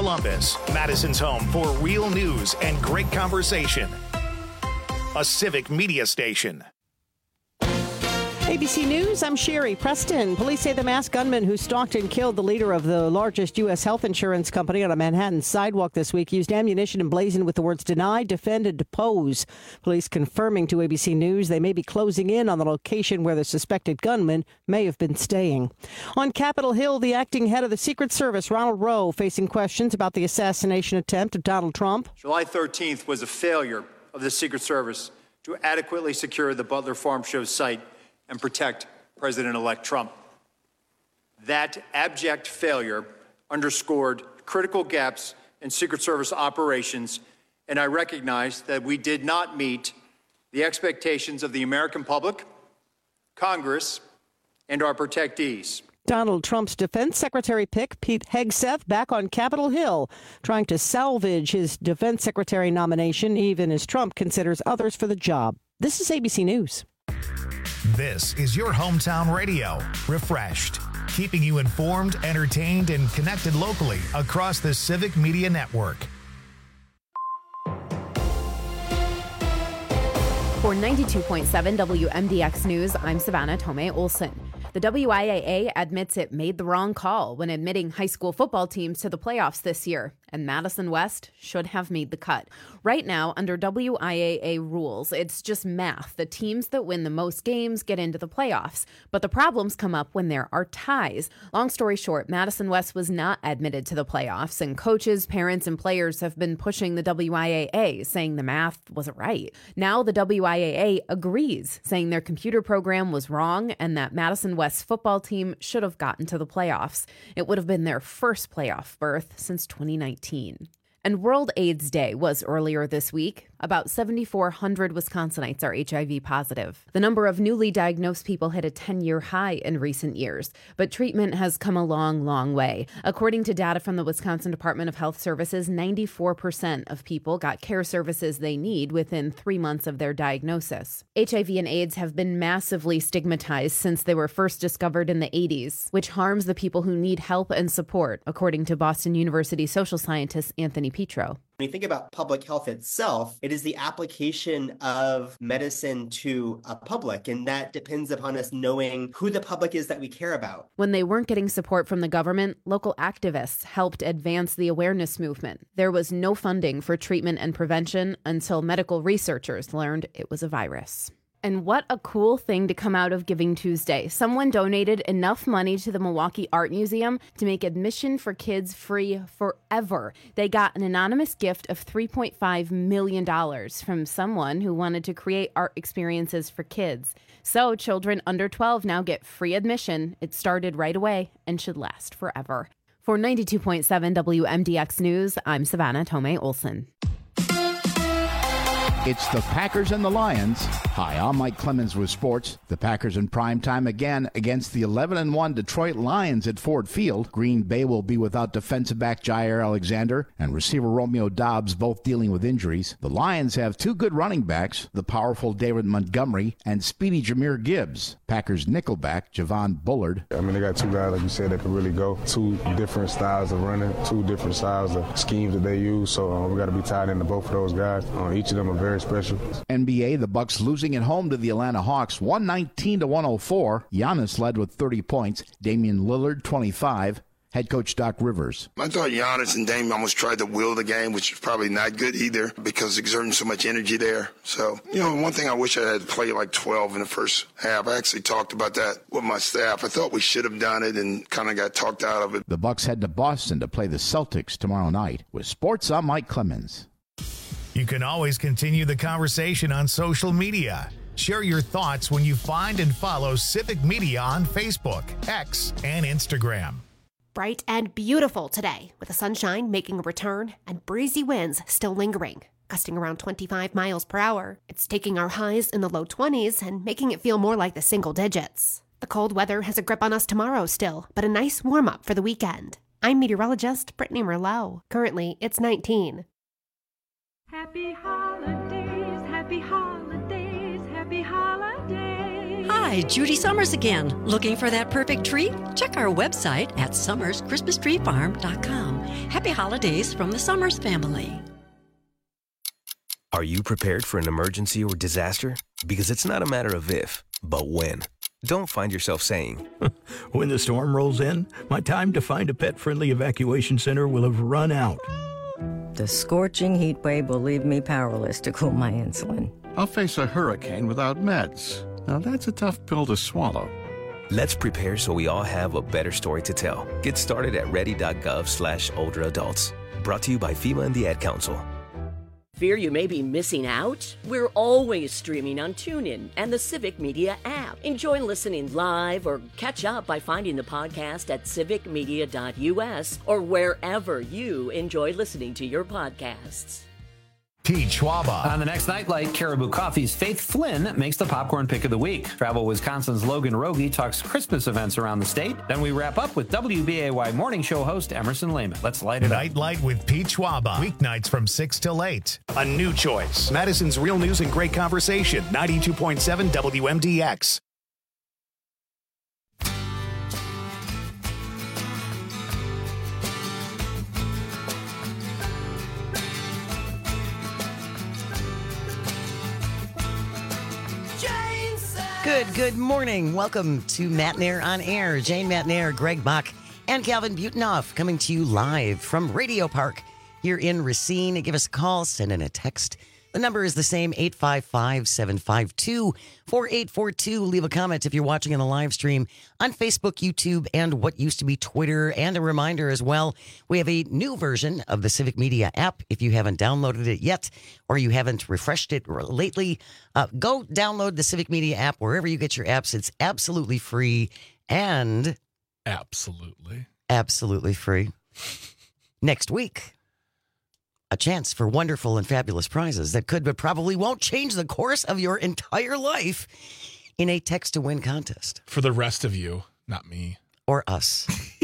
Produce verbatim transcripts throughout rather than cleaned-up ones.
Columbus, Madison's home for real news and great conversation. A Civic Media station. A B C News, I'm Sherry Preston. Police say the masked gunman who stalked and killed the leader of the largest U S health insurance company on a Manhattan sidewalk this week used ammunition emblazoned with the words deny, defend, and depose. Police confirming to A B C News they may be closing in on the location where the suspected gunman may have been staying. On Capitol Hill, the acting head of the Secret Service, Ronald Rowe, facing questions about the assassination attempt of Donald Trump. July thirteenth was a failure of the Secret Service to adequately secure the Butler Farm Show site and protect President-elect Trump. That abject failure underscored critical gaps in Secret Service operations, and I recognize that we did not meet the expectations of the American public, Congress, and our protectees. Donald Trump's defense secretary pick, Pete Hegseth, back on Capitol Hill, trying to salvage his defense secretary nomination, even as Trump considers others for the job. This is A B C News. This is your hometown radio, Refreshed, keeping you informed, entertained, and connected locally across the Civic Media Network. For ninety-two point seven W M D X News, I'm Savannah Tomei Olson. The W I A A admits it made the wrong call when admitting high school football teams to the playoffs this year, and Madison West should have made the cut. Right now, under W I A A rules, it's just math. The teams that win the most games get into the playoffs, but the problems come up when there are ties. Long story short, Madison West was not admitted to the playoffs, and coaches, parents, and players have been pushing the W I A A, saying the math wasn't right. Now the W I A A agrees, saying their computer program was wrong and that Madison West's football team should have gotten to the playoffs. It would have been their first playoff berth since twenty nineteen. And World AIDS Day was earlier this week. About seven thousand four hundred Wisconsinites are H I V positive. The number of newly diagnosed people hit a ten-year high in recent years, but treatment has come a long, long way. According to data from the Wisconsin Department of Health Services, ninety-four percent of people got care services they need within three months of their diagnosis. H I V and AIDS have been massively stigmatized since they were first discovered in the eighties, which harms the people who need help and support, according to Boston University social scientist Anthony Petro. When you think about public health itself, it is the application of medicine to a public, and that depends upon us knowing who the public is that we care about. When they weren't getting support from the government, local activists helped advance the awareness movement. There was no funding for treatment and prevention until medical researchers learned it was a virus. And what a cool thing to come out of Giving Tuesday. Someone donated enough money to the Milwaukee Art Museum to make admission for kids free forever. They got an anonymous gift of three point five million dollars from someone who wanted to create art experiences for kids. So children under twelve now get free admission. It started right away and should last forever. For ninety-two point seven W M D X News, I'm Savannah Tomei Olson. It's the Packers and the Lions. Hi, I'm Mike Clemens with sports. The Packers in prime time again against the eleven and one Detroit Lions at Ford Field. Green Bay will be without defensive back Jair Alexander and receiver Romeo Doubs, both dealing with injuries. The Lions have two good running backs, the powerful David Montgomery and speedy Jahmyr Gibbs. Packers nickelback Javon Bullard. I mean, they got two guys, like you said, that can really go. Two different styles of running, two different styles of schemes that they use. So uh, we got to be tied into both of those guys. Uh, each of them are very special. N B A, the Bucks losing at home to the Atlanta Hawks, one nineteen to one oh four. Giannis led with thirty points. Damian Lillard, twenty-five. Head coach Doc Rivers. I thought Giannis and Dame almost tried to will the game, which is probably not good either because exerting so much energy there. So, you know, one thing I wish I had to play like twelve in the first half. I actually talked about that with my staff. I thought we should have done it and kind of got talked out of it. The Bucks head to Boston to play the Celtics tomorrow night. With sports, I'm Mike Clemens. You can always continue the conversation on social media. Share your thoughts when you find and follow Civic Media on Facebook, X, and Instagram. Bright and beautiful today, with the sunshine making a return and breezy winds still lingering, gusting around twenty-five miles per hour. It's taking our highs in the low twenties and making it feel more like the single digits. The cold weather has a grip on us tomorrow still, but a nice warm-up for the weekend. I'm meteorologist Brittany Merlot. Currently, it's nineteen. Happy holidays, happy holidays, happy holidays. Hi, Judy Summers again. Looking for that perfect tree? Check our website at summers christmas tree farm dot com. Happy holidays from the Summers family. Are you prepared for an emergency or disaster? Because it's not a matter of if, but when. Don't find yourself saying, when the storm rolls in, my time to find a pet-friendly evacuation center will have run out. The scorching heat wave will leave me powerless to cool my insulin. I'll face a hurricane without meds. Now that's a tough pill to swallow. Let's prepare so we all have a better story to tell. Get started at ready.gov slash older adults. Brought to you by FEMA and the Ad Council. Fear you may be missing out? We're always streaming on TuneIn and the Civic Media app. Enjoy listening live or catch up by finding the podcast at civic media dot u s or wherever you enjoy listening to your podcasts. Pete Schwaba. On the next Nightlight, Caribou Coffee's Faith Flynn makes the popcorn pick of the week. Travel Wisconsin's Logan Rogie talks Christmas events around the state. Then we wrap up with W B A Y morning show host Emerson Lehman. Let's light it Nightlight up. With Pete Schwaba. Weeknights from six till eight. A new choice. Madison's Real News and Great Conversation. ninety-two point seven W M D X. Good, good morning. Welcome to Matt Nair on Air. Jane Matt Nair, Greg Bach, and Calvin Butenoff coming to you live from Radio Park here in Racine. Give us a call, send in a text. The number is the same, eight five five, seven five two, four eight four two. Leave a comment if you're watching on the live stream on Facebook, YouTube, and what used to be Twitter. And a reminder as well, we have a new version of the Civic Media app. If you haven't downloaded it yet or you haven't refreshed it lately, uh, go download the Civic Media app wherever you get your apps. It's absolutely free and... Absolutely. Absolutely free. Next week, a chance for wonderful and fabulous prizes that could but probably won't change the course of your entire life in a text to win contest. For the rest of you, not me. Or us.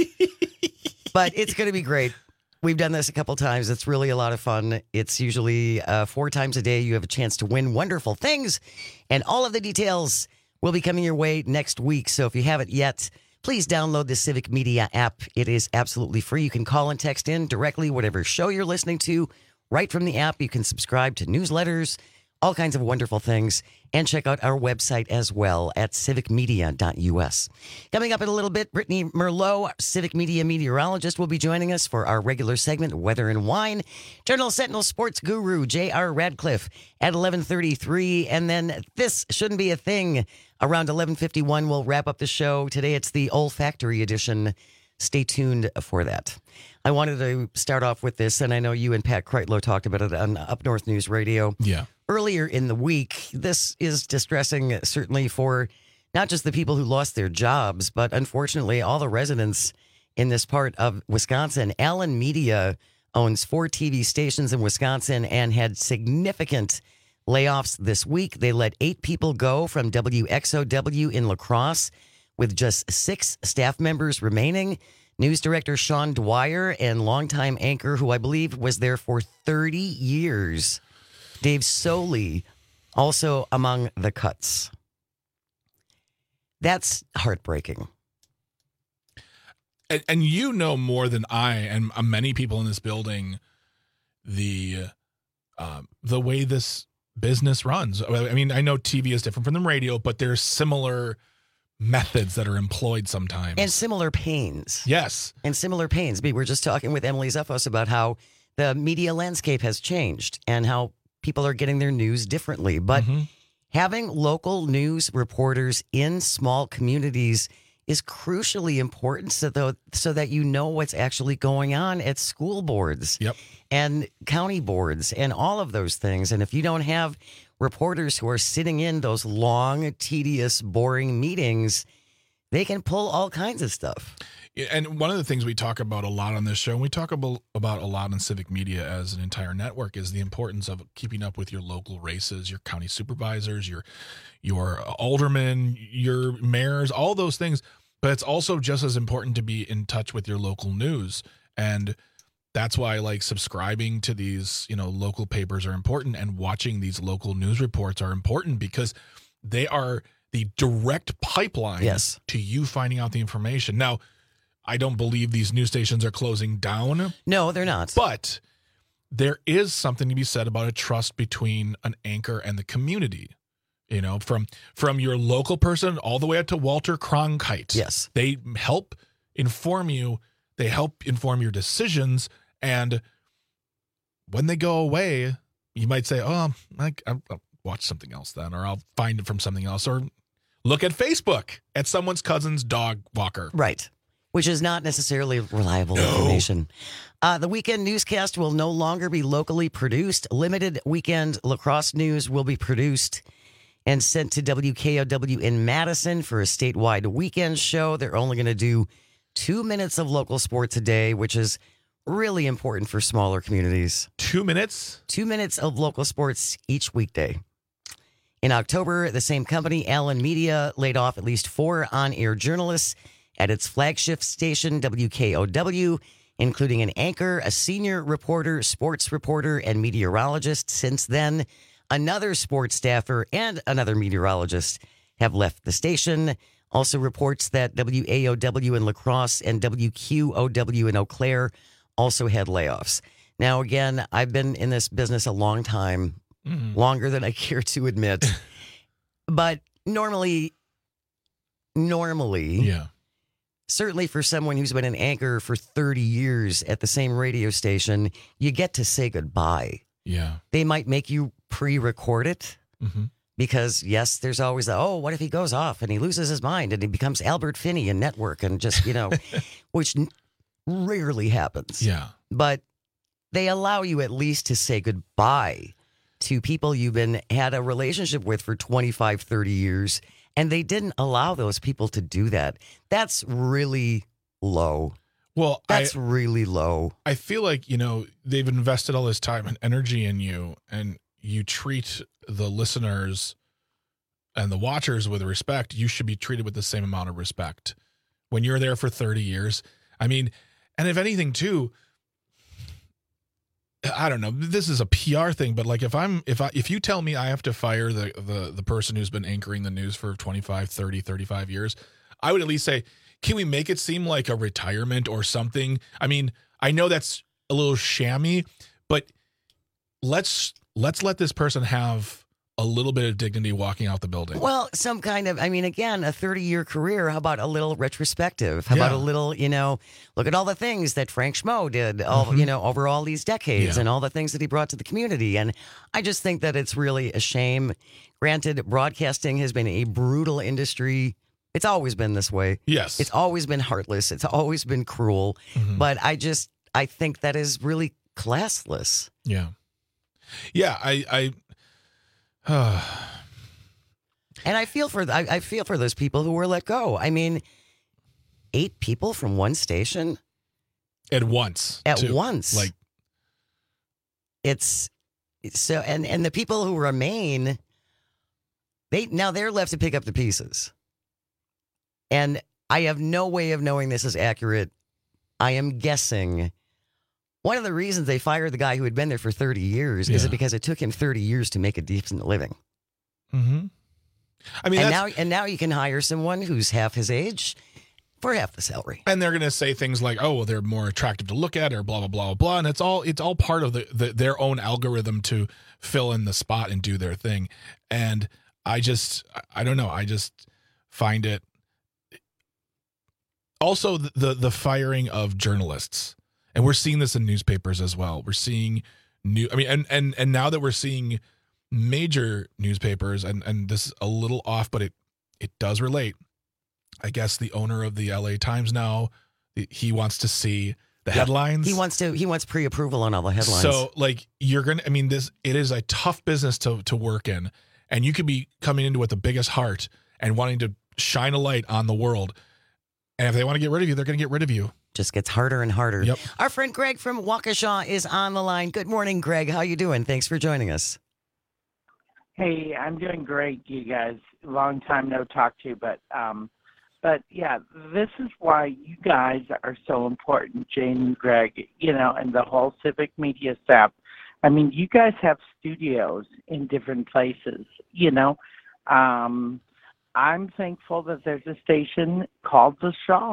But it's going to be great. We've done this a couple times. It's really a lot of fun. It's usually uh, four times a day. You have a chance to win wonderful things. And all of the details will be coming your way next week. So if you haven't yet, please download the Civic Media app. It is absolutely free. You can call and text in directly, whatever show you're listening to, right from the app. You can subscribe to newsletters, all kinds of wonderful things, and check out our website as well at civic media dot u s. Coming up in a little bit, Brittany Merlot, Civic Media meteorologist, will be joining us for our regular segment, Weather and Wine. Journal Sentinel sports guru J R Radcliffe at eleven thirty-three. And then This Shouldn't Be a Thing around eleven fifty-one. We'll wrap up the show. Today it's the olfactory edition. Stay tuned for that. I wanted to start off with this, and I know you and Pat Kreitlow talked about it on Up North News Radio. Yeah. Earlier in the week. This is distressing, certainly for not just the people who lost their jobs, but unfortunately all the residents in this part of Wisconsin. Allen Media owns four T V stations in Wisconsin and had significant layoffs this week. They let eight people go from W X O W in La Crosse, with just six staff members remaining. News director Sean Dwyer and longtime anchor, who I believe was there for thirty years, Dave Soley, also among the cuts. That's heartbreaking. And, and you know more than I and many people in this building the uh, the way this business runs. I mean, I know T V is different from the radio, but there's similar methods that are employed sometimes. And similar pains. Yes. And similar pains. We were just talking with Emily Zeffos about how the media landscape has changed and how people are getting their news differently. But mm-hmm. having local news reporters in small communities is crucially important so, that, so that you know what's actually going on at school boards yep. and county boards and all of those things. And if you don't have reporters who are sitting in those long, tedious, boring meetings, they can pull all kinds of stuff. And one of the things we talk about a lot on this show, and we talk about, about a lot in Civic Media as an entire network, is the importance of keeping up with your local races, your county supervisors, your your aldermen, your mayors, all those things. But it's also just as important to be in touch with your local news. And that's why, like, subscribing to these, you know, local papers are important, and watching these local news reports are important, because they are the direct pipeline yes. to you finding out the information. Now, I don't believe these news stations are closing down. No, they're not. But there is something to be said about a trust between an anchor and the community. You know, from from your local person all the way up to Walter Cronkite. Yes. They help inform you. They help inform your decisions. And when they go away, you might say, oh, I, I'll watch something else then, or I'll find it from something else, or look at Facebook at someone's cousin's dog walker. Right. Which is not necessarily reliable No. information. Uh, the weekend newscast will no longer be locally produced. Limited weekend lacrosse news will be produced and sent to W K O W in Madison for a statewide weekend show. They're only going to do two minutes of local sports a day, which is really important for smaller communities. Two minutes? Two minutes of local sports each weekday. In October, the same company, Allen Media, laid off at least four on-air journalists at its flagship station, W K O W, including an anchor, a senior reporter, sports reporter, and meteorologist. Since then, another sports staffer and another meteorologist have left the station. Also reports that W A O W in La Crosse and W Q O W in Eau Claire also had layoffs. Now, again, I've been in this business a long time, mm-hmm. longer than I care to admit. But normally, normally, yeah. certainly for someone who's been an anchor for thirty years at the same radio station, you get to say goodbye. Yeah. They might make you pre-record it mm-hmm. because, yes, there's always the, oh, what if he goes off and he loses his mind and he becomes Albert Finney in Network and just, you know, which rarely happens. Yeah. But they allow you at least to say goodbye to people you've been had a relationship with for twenty-five, thirty years. And they didn't allow those people to do that. That's really low. Well, that's I, really low. I feel like, you know, they've invested all this time and energy in you, and you treat the listeners and the watchers with respect. You should be treated with the same amount of respect when you're there for thirty years. I mean, and if anything, too, I don't know, this is a P R thing, but like if I'm, if I, if you tell me I have to fire the, the, the person who's been anchoring the news for twenty-five, thirty, thirty-five years, I would at least say, can we make it seem like a retirement or something? I mean, I know that's a little shammy, but let's, let's let this person have a little bit of dignity walking out the building. Well, some kind of, I mean, again, a thirty-year career. How about a little retrospective? How Yeah. about a little, you know, look at all the things that Frank Schmo did, all, Mhm. you know, over all these decades Yeah. and all the things that he brought to the community. And I just think that it's really a shame. Granted, broadcasting has been a brutal industry. It's always been this way. Yes. It's always been heartless. It's always been cruel. Mhm. But I just, I think that is really classless. Yeah. Yeah. I, I, uh, And I feel for I, I feel for those people who were let go. I mean, eight people from one station at once. at too. once. Like, it's so, and and the people who remain, they now they're left to pick up the pieces. And I have no way of knowing this is accurate. I am guessing one of the reasons they fired the guy who had been there for thirty years is Yeah. it because it took him thirty years to make a decent living. mm-hmm. I mean, and that's, now and now you can hire someone who's half his age for half the salary. and they're going to say things like, oh, well, they're more attractive to look at, or blah, blah, blah, blah. And it's all, it's all part of the, the their own algorithm to fill in the spot and do their thing. And I just, I- I don't know. I just find it also the, the, the firing of journalists. And we're seeing this in newspapers as well. We're seeing new, I mean, and, and, and now that we're seeing major newspapers, and, and this is a little off, but it, it does relate. I guess the owner of the L A Times now, he wants to see the Yeah. headlines. He wants to. He wants pre-approval on all the headlines. So, like, you're gonna. I mean, this it is a tough business to to work in, and you could be coming into it with the biggest heart and wanting to shine a light on the world. And if they want to get rid of you, they're going to get rid of you. Just gets harder and harder. Yep. Our friend Greg from Waukesha is on the line. Good morning, Greg. How you doing? Thanks for joining us. Hey, I'm doing great, you guys. Long time no talk to, but um, but yeah, this is why you guys are so important, Jane and Greg, you know, and the whole Civic Media staff. I mean, you guys have studios in different places, you know. Um, I'm thankful that there's a station called The Shaw,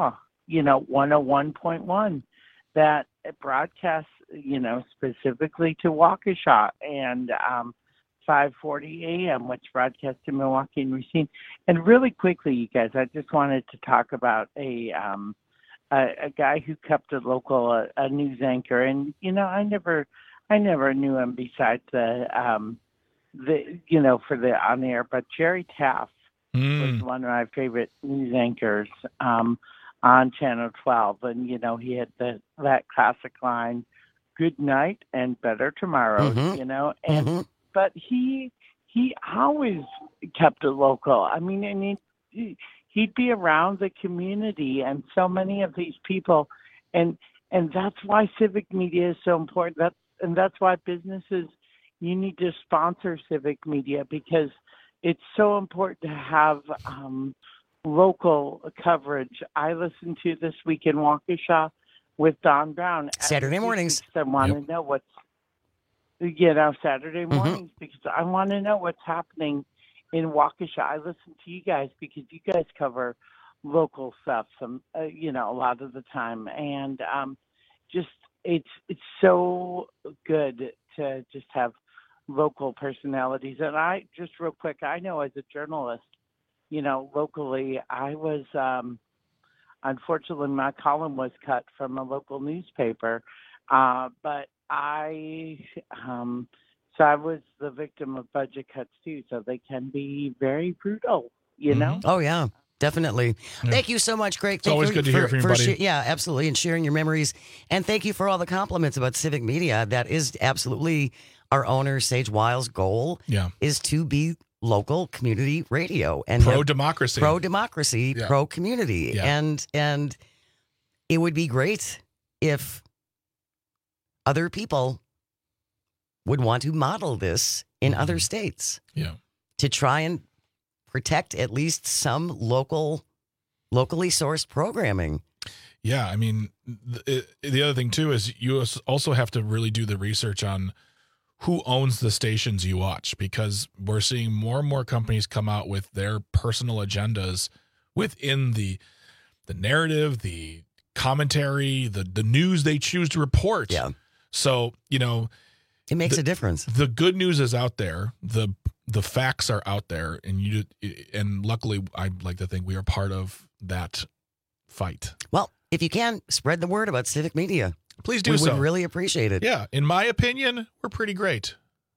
you know, one oh one point one that broadcasts, you know, specifically to Waukesha, and um, five forty a.m., which broadcasts to Milwaukee and Racine. And really quickly, you guys, I just wanted to talk about a um, a, a guy who kept a local a, a news anchor, and you know, I never, I never knew him besides the, um, the, you know, for the on air. But Jerry Taft mm. was one of my favorite news anchors um, on Channel twelve, and you know, he had the that classic line, "Good night and better tomorrow," mm-hmm. you know, and. Mm-hmm. But he he always kept it local. I mean, and he, he'd be around the community and so many of these people, and and that's why civic media is so important. That's and that's why businesses, you need to sponsor civic media, because it's so important to have um, local coverage. I listened to This Week in Waukesha with Don Brown Saturday mornings. I want yep. to know what's. You know, Saturday mornings, mm-hmm. because I want to know what's happening in Waukesha. I listen to you guys because you guys cover local stuff, some, uh, you know, a lot of the time, and um, just it's it's so good to just have local personalities. And I just real quick, I know as a journalist, you know, locally, I was um, unfortunately my column was cut from a local newspaper, uh, but. I um, so I was the victim of budget cuts too, so they can be very brutal, you know. Oh yeah, definitely. Yeah. Thank you so much, Greg. It's thank always you good to for, hear from you, buddy. Sh- yeah, absolutely, and sharing your memories. And thank you for all the compliments about civic media. That is absolutely our owner Sage Wiles' goal. Yeah, is to be local community radio and pro democracy, pro democracy, yeah. pro community, yeah. and and it would be great if other people would want to model this in mm-hmm. other states. Yeah. To try and protect at least some local, locally sourced programming. Yeah. I mean, the, the other thing too is you also have to really do the research on who owns the stations you watch, because we're seeing more and more companies come out with their personal agendas within the, the narrative, the commentary, the, the news they choose to report. Yeah. So, you know, it makes the, a difference. The good news is out there. The the facts are out there, and you and luckily, I like to think we are part of that fight. Well, if you can spread the word about civic media, please do we so. We would really appreciate it. Yeah, in my opinion, we're pretty great.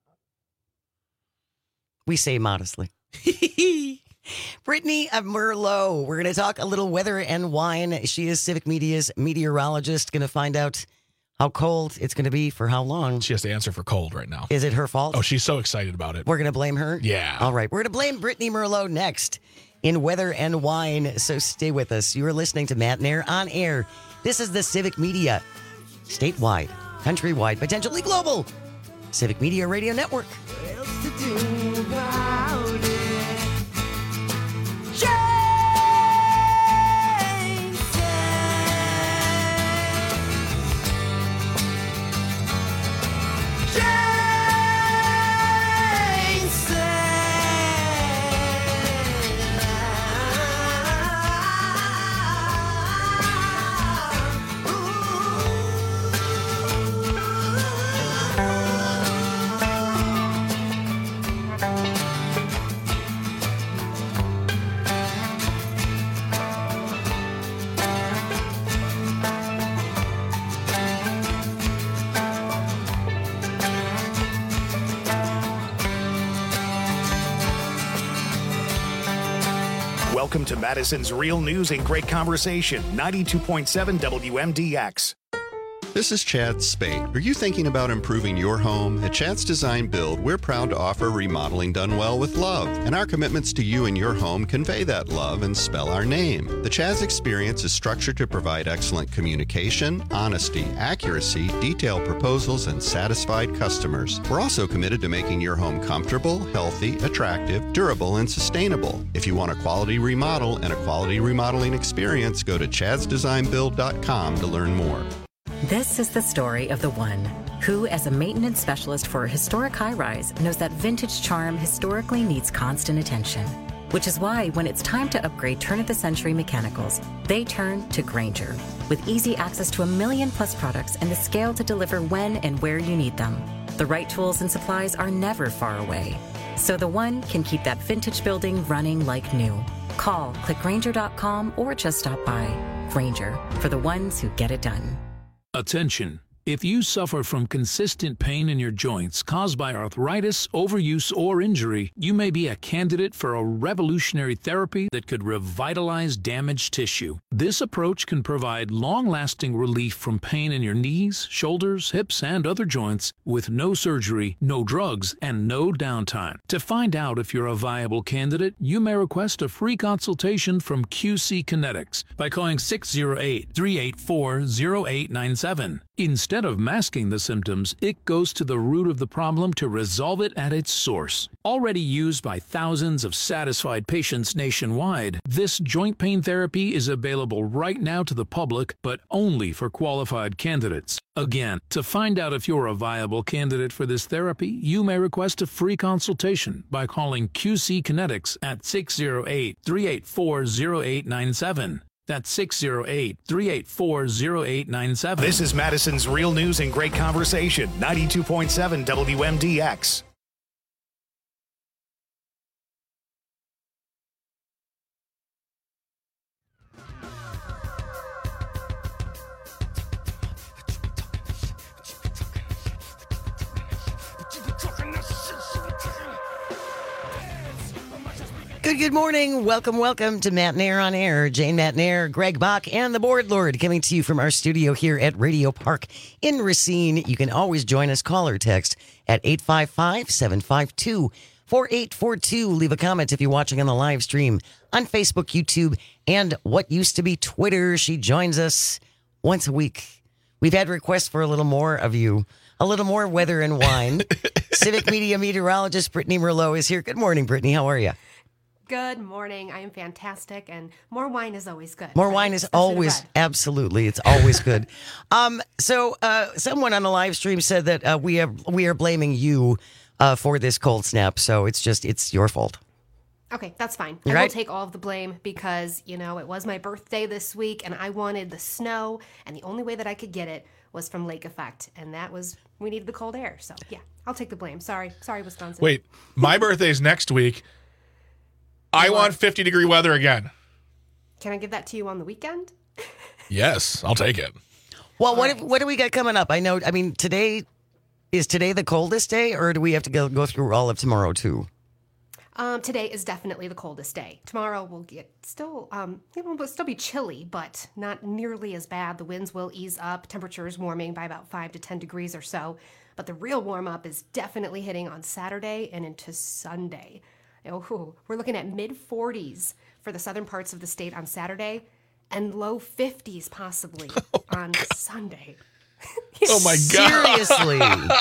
We say modestly. Brittany Merlot, we're going to talk a little weather and wine. She is Civic Media's meteorologist. Going to find out how cold it's going to be for how long. She has to answer for cold right now. Is it her fault? Oh, she's so excited about it. We're going to blame her? Yeah. All right. We're going to blame Brittany Merlot next in Weather and Wine. So stay with us. You are listening to Matt Nair on air. This is the Civic Media, statewide, countrywide, potentially global Civic Media Radio Network. What else to do about it? Welcome to Madison's Real News and Great Conversation, ninety-two point seven W M D X. This is Chad Spate. Are you thinking about improving your home? At Chad's Design Build, we're proud to offer remodeling done well with love, and our commitments to you and your home convey that love and spell our name. The Chad's experience is structured to provide excellent communication, honesty, accuracy, detailed proposals, and satisfied customers. We're also committed to making your home comfortable, healthy, attractive, durable, and sustainable. If you want a quality remodel and a quality remodeling experience, go to chads design build dot com to learn more. This is the story of the one who, as a maintenance specialist for a historic high-rise, knows that vintage charm historically needs constant attention. which is why when it's time to upgrade turn-of-the-century mechanicals, they turn to Grainger. With easy access to a million plus products and the scale to deliver when and where you need them. The right tools and supplies are never far away. So the one can keep that vintage building running like new. Call, click Grainger dot com, or just stop by. Grainger, for the ones who get it done. Attention. If you suffer from consistent pain in your joints caused by arthritis, overuse, or injury, you may be a candidate for a revolutionary therapy that could revitalize damaged tissue. This approach can provide long-lasting relief from pain in your knees, shoulders, hips, and other joints with no surgery, no drugs, and no downtime. To find out if you're a viable candidate, you may request a free consultation from Q C Kinetics by calling six oh eight, three eight four, oh eight nine seven. Instead of masking the symptoms, it goes to the root of the problem to resolve it at its source. Already used by thousands of satisfied patients nationwide, this joint pain therapy is available right now to the public, but only for qualified candidates. Again, to find out if you're a viable candidate for this therapy, you may request a free consultation by calling Q C Kinetics at six oh eight, three eight four, oh eight nine seven. That's six oh eight, three eight four, oh eight nine seven. This is Madison's Real News and Great Conversation, ninety-two point seven W M D X. Good, good morning. Welcome, welcome to Matt Nair on Air. Jane Matt Nair, Greg Bach, and the Board Lord coming to you from our studio here at Radio Park in Racine. You can always join us, call or text at eight five five, seven five two, four eight four two. Leave a comment if you're watching on the live stream on Facebook, YouTube, and what used to be Twitter. She joins us once a week. We've had requests for a little more of you, a little more weather and wine. Civic Media meteorologist Brittany Merlot is here. Good morning, Brittany. How are you? Good morning. I am fantastic, and more wine is always good. More wine is always, absolutely, it's always good. Um, so uh, someone on the live stream said that uh, we have we are blaming you uh, for this cold snap. So it's just it's your fault. Okay, that's fine. You're I will right. take all of the blame because you know it was my birthday this week, and I wanted the snow, and the only way that I could get it was from lake effect, and that was we needed the cold air. So yeah, I'll take the blame. Sorry, sorry, Wisconsin. Wait, my birthday's next week. I want fifty degree weather again. Can I give that to you on the weekend? Yes, I'll take it. Well, what if, what do we got coming up? I know. I mean, today is today the coldest day, or do we have to go go through all of tomorrow too? Um, today is definitely the coldest day. Tomorrow will get still, um, it will still be chilly, but not nearly as bad. The winds will ease up. Temperature is warming by about five to ten degrees or so. But the real warm up is definitely hitting on Saturday and into Sunday. Oh, we're looking at mid forties for the southern parts of the state on Saturday and low fifties possibly oh on God. Sunday. Oh my God. Seriously.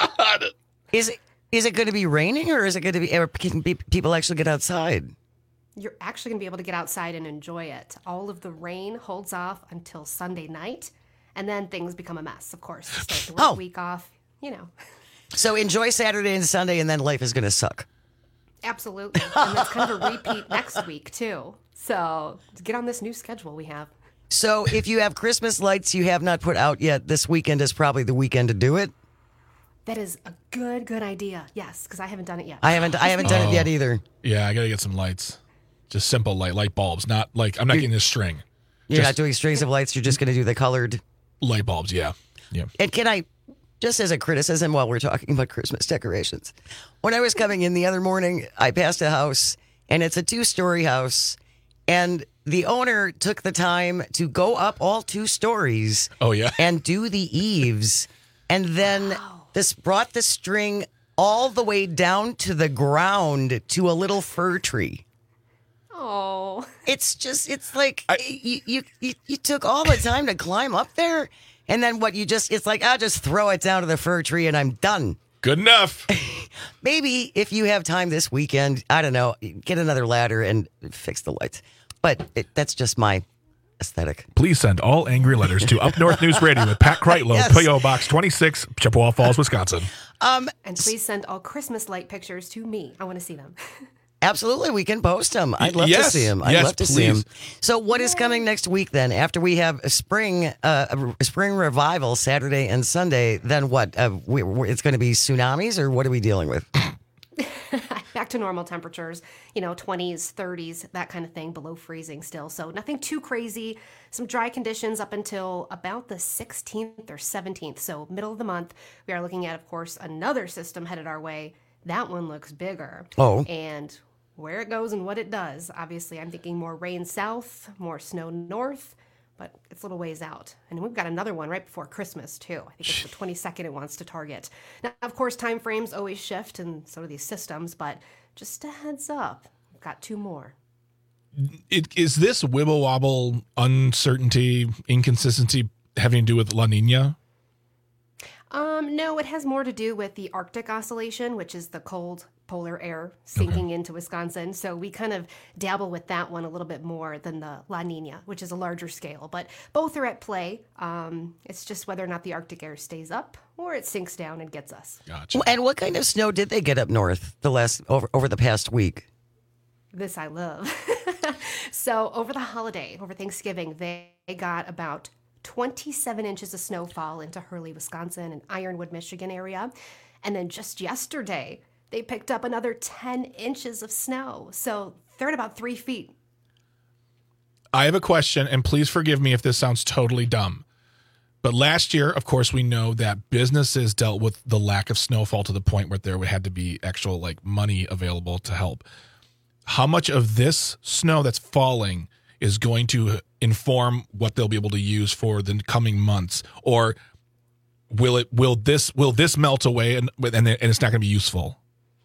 Is it is it going to be raining or is it going to be, or can people actually get outside? You're actually going to be able to get outside and enjoy it. All of the rain holds off until Sunday night, and then things become a mess, of course. You start the work oh. week off, you know. So enjoy Saturday and Sunday, and then life is going to suck. Absolutely. And that's kind of a repeat next week, too. So get on this new schedule we have. So if you have Christmas lights you have not put out yet, this weekend is probably the weekend to do it. That is a good, good idea. Yes, because I haven't done it yet. I haven't I haven't done Oh. it yet either. Yeah, I got to get some lights. Just simple light light bulbs. Not like, I'm not getting this string. You're Just not doing strings of lights. You're just going to do the colored light bulbs, yeah. Yeah. And can I, just as a criticism while we're talking about Christmas decorations, when I was coming in the other morning, I passed a house, and it's a two-story house, and the owner took the time to go up all two stories. Oh, yeah? And do the eaves, and then this brought the string all the way down to the ground to a little fir tree. Oh. It's just, it's like, you, you, you, you took all the time to climb up there, and then what you just, it's like, I'll just throw it down to the fir tree and I'm done. Good enough. Maybe if you have time this weekend, I don't know, get another ladder and fix the lights. But it, that's just my aesthetic. Please send all angry letters to Up North News Radio with Pat Kreitlow, Yes. P O Box twenty-six, Chippewa Falls, Wisconsin. Um, And please send all Christmas light pictures to me. I want to see them. Absolutely, we can post them. I'd love yes. to see them. I'd yes, love to please. see them. So, what is coming next week then? After we have a spring, uh, a spring revival Saturday and Sunday, then what? Uh, we, we, it's going to be tsunamis, or what are we dealing with? Back to normal temperatures, you know, twenties, thirties, that kind of thing, below freezing still. So nothing too crazy. Some dry conditions up until about the sixteenth or seventeenth. So middle of the month, we are looking at, of course, another system headed our way. That one looks bigger. Oh. And where it goes and what it does, obviously, I'm thinking more rain south, more snow north, but it's a little ways out. And we've got another one right before Christmas, too. I think it's the twenty-second it wants to target. Now, of course, time frames always shift, and so do these systems, but just a heads up, we've got two more. It, is this wibble wobble, uncertainty, inconsistency having to do with La Nina? Um, no, it has more to do with the Arctic oscillation, which is the cold polar air sinking okay. into Wisconsin. So we kind of dabble with that one a little bit more than the La Nina, which is a larger scale. But both are at play. Um, it's just whether or not the Arctic air stays up or it sinks down and gets us. Gotcha. And what kind of snow did they get up north the last over over the past week? This I love. So over the holiday, over Thanksgiving, they got about twenty-seven inches of snowfall into Hurley, Wisconsin and Ironwood, Michigan area. And then just yesterday, they picked up another ten inches of snow. So they're at about three feet. I have a question, and please forgive me if this sounds totally dumb. But last year, of course, we know that businesses dealt with the lack of snowfall to the point where there had to be actual like money available to help. How much of this snow that's falling is going to inform what they'll be able to use for the coming months, or will it will this will this melt away and and, and it's not going to be useful?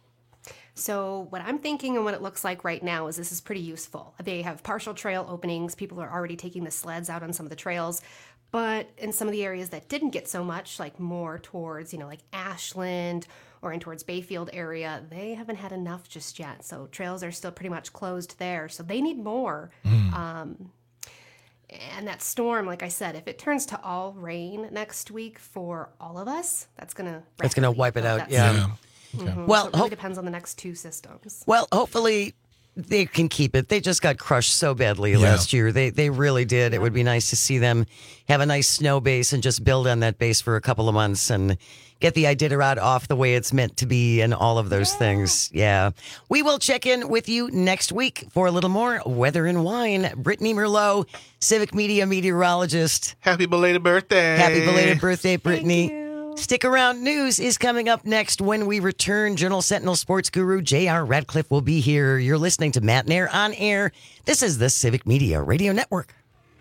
So what I'm thinking and what it looks like right now is this is pretty useful. They have partial trail openings. People are already taking the sleds out on some of the trails. But in some of the areas that didn't get so much, like more towards, you know, like Ashland or in towards Bayfield area, they haven't had enough just yet. So trails are still pretty much closed there. So they need more. Mm. Um, and that storm, like I said, if it turns to all rain next week for all of us, that's going to... It's going to wipe it out, yeah. yeah. Okay. Mm-hmm. Well, so it really ho- depends on the next two systems. Well, hopefully they can keep it. They just got crushed so badly Yeah. last year. They they really did. It would be nice to see them have a nice snow base and just build on that base for a couple of months and get the Iditarod off the way it's meant to be and all of those yeah. things. Yeah. We will check in with you next week for a little more weather and wine. Brittany Merlot, Civic Media meteorologist. Happy belated birthday. Happy belated birthday, Brittany. Stick around. News is coming up next when we return. Journal Sentinel sports guru J R Radcliffe will be here. You're listening to Matt Nair on Air. This is the Civic Media Radio Network.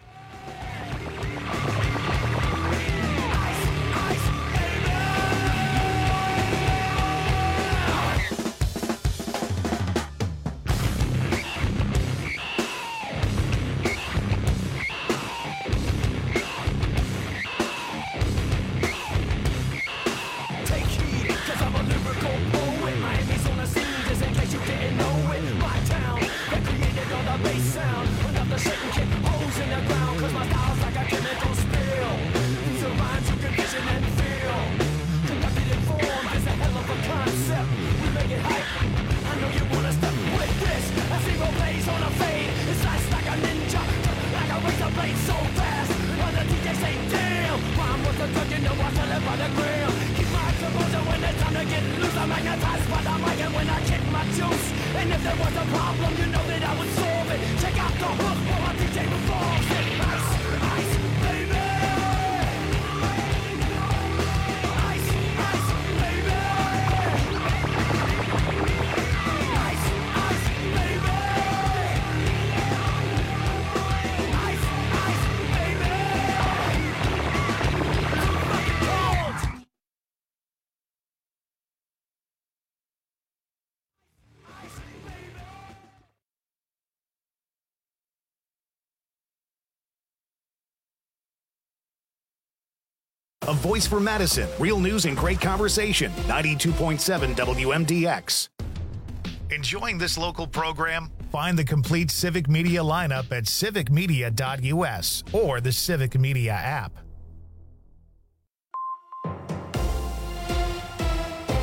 A voice for Madison. Real news and great conversation. ninety-two point seven W M D X. Enjoying this local program? Find the complete Civic Media lineup at civic media dot U S or the Civic Media app.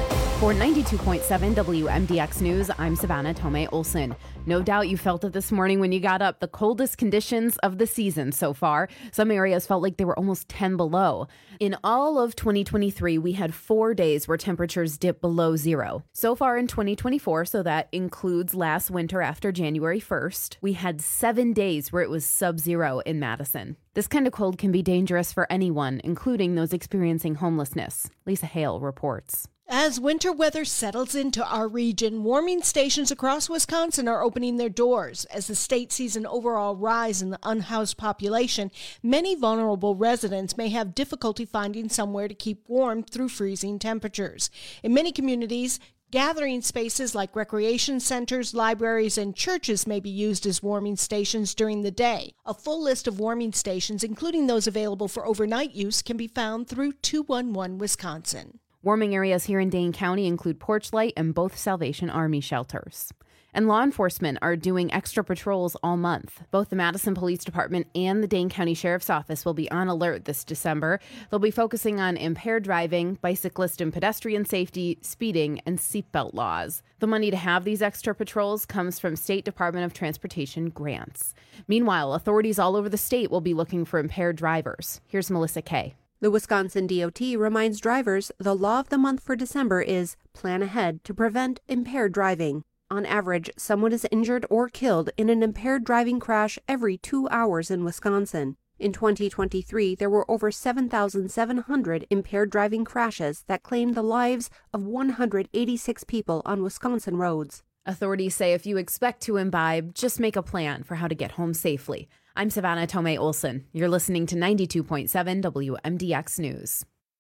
For ninety-two point seven W M D X News, I'm Savannah Tomei Olson. No doubt you felt it this morning when you got up. The coldest conditions of the season so far. Some areas felt like they were almost ten below. In all of twenty twenty-three, we had four days where temperatures dipped below zero. So far in twenty twenty-four, so that includes last winter after January first, we had seven days where it was sub-zero in Madison. This kind of cold can be dangerous for anyone, including those experiencing homelessness. Lisa Hale reports. As winter weather settles into our region, warming stations across Wisconsin are opening their doors. As the state sees an overall rise in the unhoused population, many vulnerable residents may have difficulty finding somewhere to keep warm through freezing temperatures. In many communities, gathering spaces like recreation centers, libraries, and churches may be used as warming stations during the day. A full list of warming stations, including those available for overnight use, can be found through two one one Wisconsin. Warming areas here in Dane County include Porch Light and both Salvation Army shelters. And law enforcement are doing extra patrols all month. Both the Madison Police Department and the Dane County Sheriff's Office will be on alert this December. They'll be focusing on impaired driving, bicyclist and pedestrian safety, speeding, and seatbelt laws. The money to have these extra patrols comes from State Department of Transportation grants. Meanwhile, authorities all over the state will be looking for impaired drivers. Here's Melissa Kay. The Wisconsin D O T reminds drivers the law of the month for December is plan ahead to prevent impaired driving. On average, someone is injured or killed in an impaired driving crash every two hours in Wisconsin. In twenty twenty-three, there were over seven thousand seven hundred impaired driving crashes that claimed the lives of one hundred eighty-six people on Wisconsin roads. Authorities say if you expect to imbibe, just make a plan for how to get home safely. I'm Savannah Tomei Olson. You're listening to ninety-two point seven W M D X News.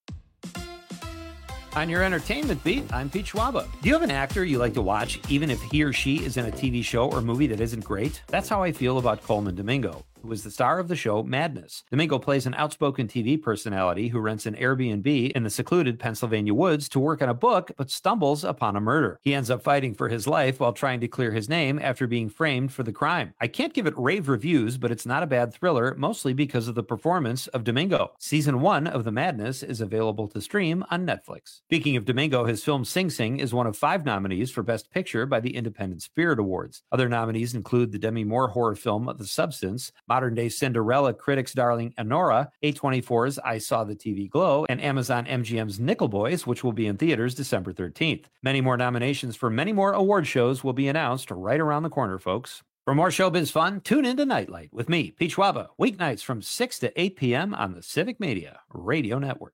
On your entertainment beat, I'm Pete Schwaba. Do you have an actor you like to watch, even if he or she is in a T V show or movie that isn't great? That's how I feel about Coleman Domingo, who is the star of the show Madness. Domingo plays an outspoken T V personality who rents an Airbnb in the secluded Pennsylvania woods to work on a book, but stumbles upon a murder. He ends up fighting for his life while trying to clear his name after being framed for the crime. I can't give it rave reviews, but it's not a bad thriller, mostly because of the performance of Domingo. Season one of The Madness is available to stream on Netflix. Speaking of Domingo, his film Sing Sing is one of five nominees for Best Picture by the Independent Spirit Awards. Other nominees include the Demi Moore horror film The Substance, modern-day Cinderella critics' darling Anora, A twenty-four's I Saw the T V Glow, and Amazon M G M's Nickel Boys, which will be in theaters December thirteenth. Many more nominations for many more award shows will be announced right around the corner, folks. For more showbiz fun, tune into Nightlight with me, Pete Schwaba, weeknights from six to eight p.m. on the Civic Media Radio Network.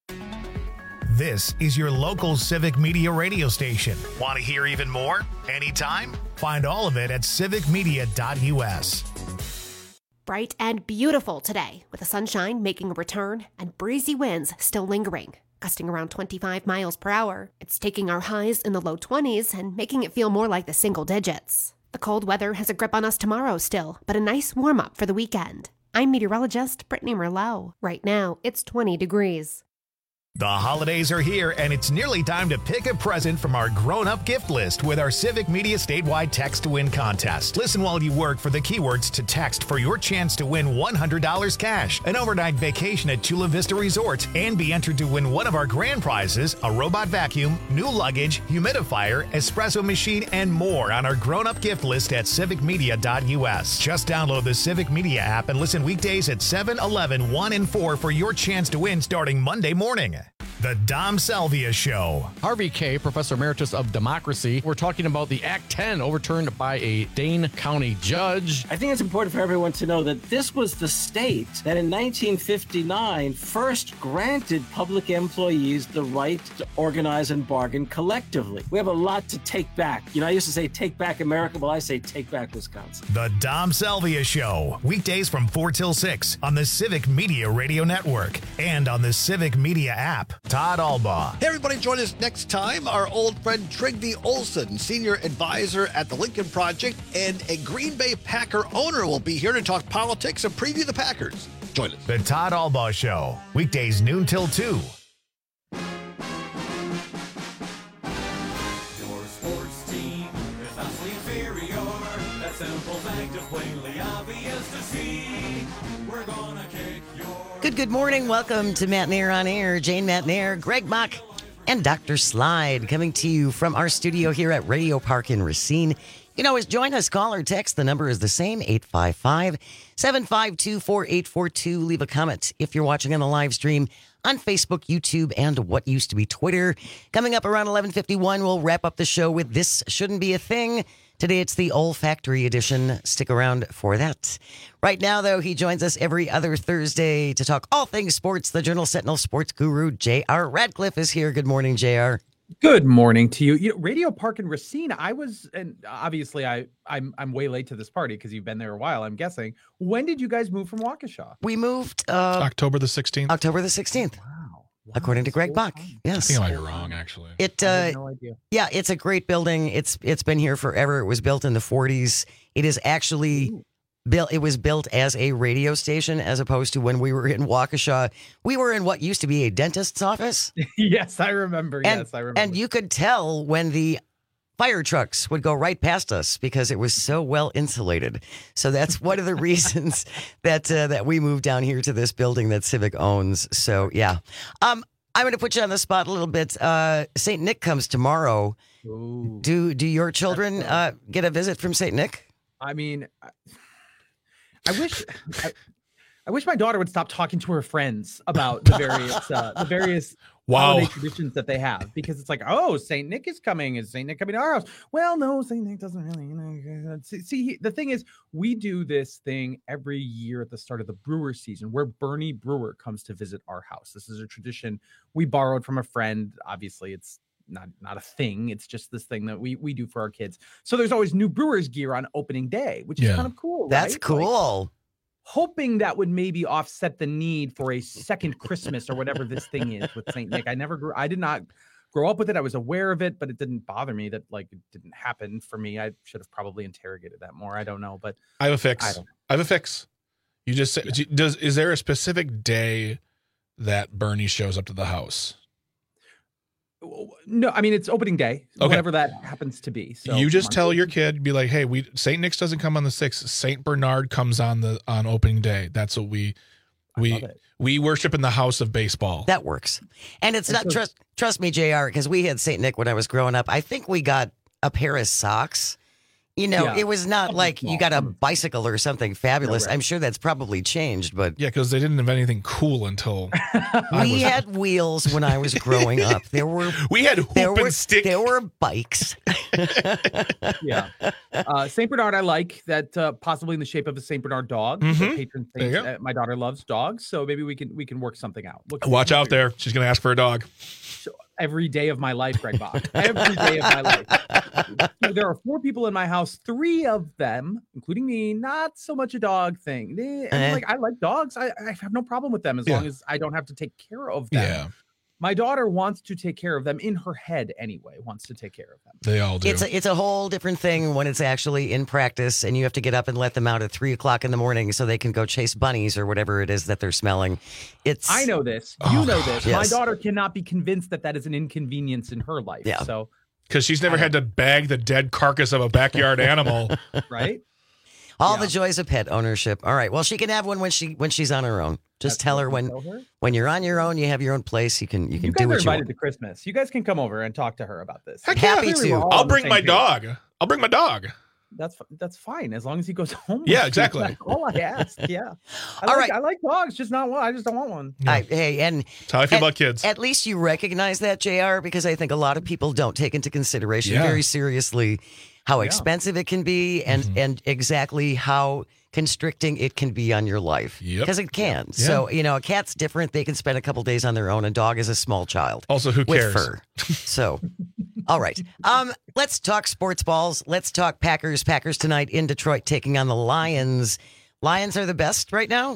This is your local Civic Media radio station. Want to hear even more? Anytime? Find all of it at civic media dot u s. Bright and beautiful today, with the sunshine making a return and breezy winds still lingering, gusting around twenty-five miles per hour. It's taking our highs in the low twenties and making it feel more like the single digits. The cold weather has a grip on us tomorrow still, but a nice warm-up for the weekend. I'm meteorologist Brittany Merlot. Right now, it's twenty degrees. The holidays are here, and it's nearly time to pick a present from our grown-up gift list with our Civic Media statewide Text to Win contest. Listen while you work for the keywords to text for your chance to win one hundred dollars cash, an overnight vacation at Chula Vista Resort, and be entered to win one of our grand prizes, a robot vacuum, new luggage, humidifier, espresso machine, and more on our grown-up gift list at civic media dot u s. Just download the Civic Media app and listen weekdays at seven, eleven, one, and four for your chance to win starting Monday morning. The Dom Salvia Show. Harvey Kaye, Professor Emeritus of Democracy. We're talking about the Act ten overturned by a Dane County judge. I think it's important for everyone to know that this was the state that in nineteen fifty-nine first granted public employees the right to organize and bargain collectively. We have a lot to take back. You know, I used to say take back America. Well, I say take back Wisconsin. The Dom Salvia Show. Weekdays from four till six on the Civic Media Radio Network and on the Civic Media app. Todd Albaugh. Hey, everybody, join us next time. Our old friend Trygve Olsen, senior advisor at the Lincoln Project, and a Green Bay Packer owner will be here to talk politics and preview the Packers. Join us. The Todd Albaugh Show. Weekdays noon till two. Your sports team is vastly inferior. That simple fact is plainly obvious to see. We're gonna kick your... Good, good morning. Welcome to Matt Nair on Air. Jane Matt Nair, Greg Mock, and Doctor Slide coming to you from our studio here at Radio Park in Racine. You can always join us, call or text. The number is the same, eight five five, seven five two, four eight four two. Leave a comment if you're watching on the live stream on Facebook, YouTube, and what used to be Twitter. Coming up around eleven fifty-one, we'll wrap up the show with This Shouldn't Be a Thing. Today it's the olfactory edition. Stick around for that. Right now, though, he joins us every other Thursday to talk all things sports. The Journal Sentinel sports guru, J R Radcliffe, is here. Good morning, J R. Good morning to you. You know, Radio Park in Racine. I was, and obviously, I I'm I'm way late to this party because you've been there a while. I'm guessing. When did you guys move from Waukesha? We moved uh, October the sixteenth. October the sixteenth. Wow. wow. According to Greg Bach. Yes. I think I might be wrong, actually. It. I Uh, have no idea. Yeah, it's a great building. It's it's been here forever. It was built in the forties. It is actually. Ooh. Built. It was built as a radio station as opposed to when we were in Waukesha. We were in what used to be a dentist's office. Yes, I remember. And, yes, I remember. And you could tell when the fire trucks would go right past us because it was so well insulated. So that's one of the reasons that uh, that we moved down here to this building that Civic owns. So yeah, um, I'm going to put you on the spot a little bit. Uh, Saint Nick comes tomorrow. Ooh. Do do your children uh, get a visit from Saint Nick? I mean. I... I wish I, I wish my daughter would stop talking to her friends about the various uh, the various wow. holiday traditions that they have, because it's like, oh, Saint Nick is coming. Is Saint Nick coming to our house? Well, no, Saint Nick doesn't really. You know, see, see, the thing is, we do this thing every year at the start of the brewer season, where Bernie Brewer comes to visit our house. This is a tradition we borrowed from a friend. Obviously, it's not not a thing. It's just this thing that we we do for our kids. So there's always new Brewers gear on opening day, which is yeah. kind of cool. That's right? cool. Like, hoping that would maybe offset the need for a second Christmas or whatever this thing is with Saint Nick. I never grew. I did not grow up with it. I was aware of it, but it didn't bother me that like it didn't happen for me. I should have probably interrogated that more. I don't know, but I have a fix. I, don't I have a fix. You just say, yeah. does is there a specific day that Bernie shows up to the house? No, I mean, it's opening day, okay. whatever that happens to be. So you just tell your kid, be like, hey, we Saint Nick's doesn't come on the sixth. Saint Bernard comes on the on opening day. That's what we we we worship in the house of baseball. That works. And it's not trust trust me, J R, because we had Saint Nick when I was growing up. I think we got a pair of socks. You know, yeah. It was not like you got a bicycle or something fabulous. No, right. I'm sure that's probably changed, but yeah, because they didn't have anything cool until we was... had wheels when I was growing up. There were we had hoop there and were, stick. There were bikes. Yeah, uh, Saint Bernard. I like that, uh, possibly in the shape of a Saint Bernard dog. Mm-hmm. The patron saint. Uh, my daughter loves dogs, so maybe we can we can work something out. Look, Watch out there. She's gonna ask for a dog. Every day of my life, Greg Bach. Every day of my life. There are four people in my house. Three of them, including me, not so much a dog thing. They, I mean, like I like dogs. I, I have no problem with them as yeah. long as I don't have to take care of them. Yeah. My daughter wants to take care of them in her head anyway, wants to take care of them. They all do. It's a, it's a whole different thing when it's actually in practice and you have to get up and let them out at three o'clock in the morning so they can go chase bunnies or whatever it is that they're smelling. It's. I know this. You oh, know this. Yes. My daughter cannot be convinced that that is an inconvenience in her life. Yeah. So. Because she's never had to bag the dead carcass of a backyard animal. Right? All yeah. the joys of pet ownership. All right. Well, she can have one when she when she's on her own. Just That's tell her when tell her? when you're on your own, you have your own place. You can you can you do guys what are you invited want. to Christmas. You guys can come over and talk to her about this. Heck Happy yeah, to. I'll bring my dog. I'll bring my dog. That's that's fine as long as he goes home. Yeah, exactly. That's all I ask. Yeah. I all like, right. I like dogs, just not one. I just don't want one. Yeah. I, hey, and that's how I feel at, about kids. At least you recognize that, J R, because I think a lot of people don't take into consideration yeah. very seriously how Yeah. expensive it can be and Mhm. and exactly how constricting it can be on your life. Yep. Because it can. Yeah. So, you know, a cat's different. They can spend a couple days on their own. A dog is a small child. Also, who with cares? Fur. So, all right. Um, let's talk sports balls. Let's talk Packers. Packers tonight in Detroit taking on the Lions. Lions are the best right now?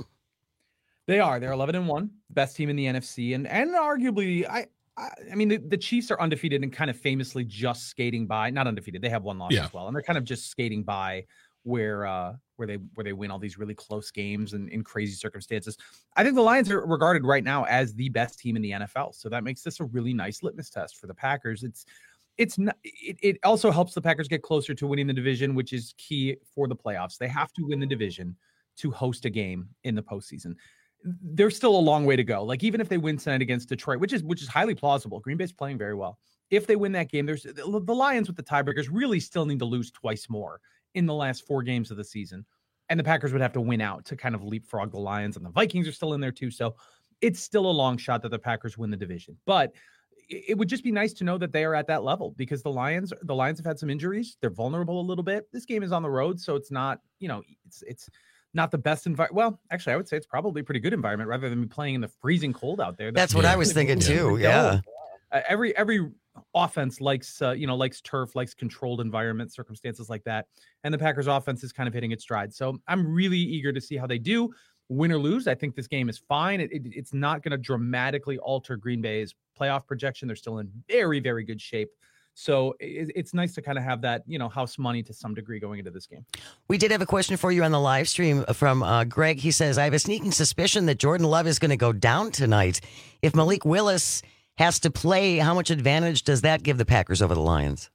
They are. They're eleven and one, best team in the N F C. And and arguably, I I, I mean, the, the Chiefs are undefeated and kind of famously just skating by. Not undefeated. They have one loss Yeah. as well. And they're kind of just skating by where uh, where they where they win all these really close games and in crazy circumstances. I think the Lions are regarded right now as the best team in the N F L. So that makes this a really nice litmus test for the Packers. It's it's not, it, it also helps the Packers get closer to winning the division, which is key for the playoffs. They have to win the division to host a game in the postseason. there's still a long way to go. Like even if they win tonight against Detroit, which is which is highly plausible, Green Bay's playing very well. If they win that game, there's the, the Lions with the tiebreakers really still need to lose twice more in the last four games of the season. And the Packers would have to win out to kind of leapfrog the Lions, and the Vikings are still in there too. So it's still a long shot that the Packers win the division. But it would just be nice to know that they are at that level, because the Lions, the Lions have had some injuries. They're vulnerable a little bit. This game is on the road, so it's not, you know, it's it's not the best environment. Well, actually, I would say it's probably a pretty good environment rather than be playing in the freezing cold out there. That's, That's what I was thinking too. Yeah. Uh, every every offense likes uh, you know likes turf, likes controlled environment, circumstances like that, and the Packers offense is kind of hitting its stride. So I'm really eager to see how they do, win or lose. I think this game is fine. It, it, it's not going to dramatically alter Green Bay's playoff projection. They're still in very very good shape. So it, it's nice to kind of have that, you know, house money to some degree going into this game. We did have a question for you on the live stream from uh, Greg. He says, I have a sneaking suspicion that Jordan Love is going to go down tonight. If Malik Willis has to play, how much advantage does that give the Packers over the Lions?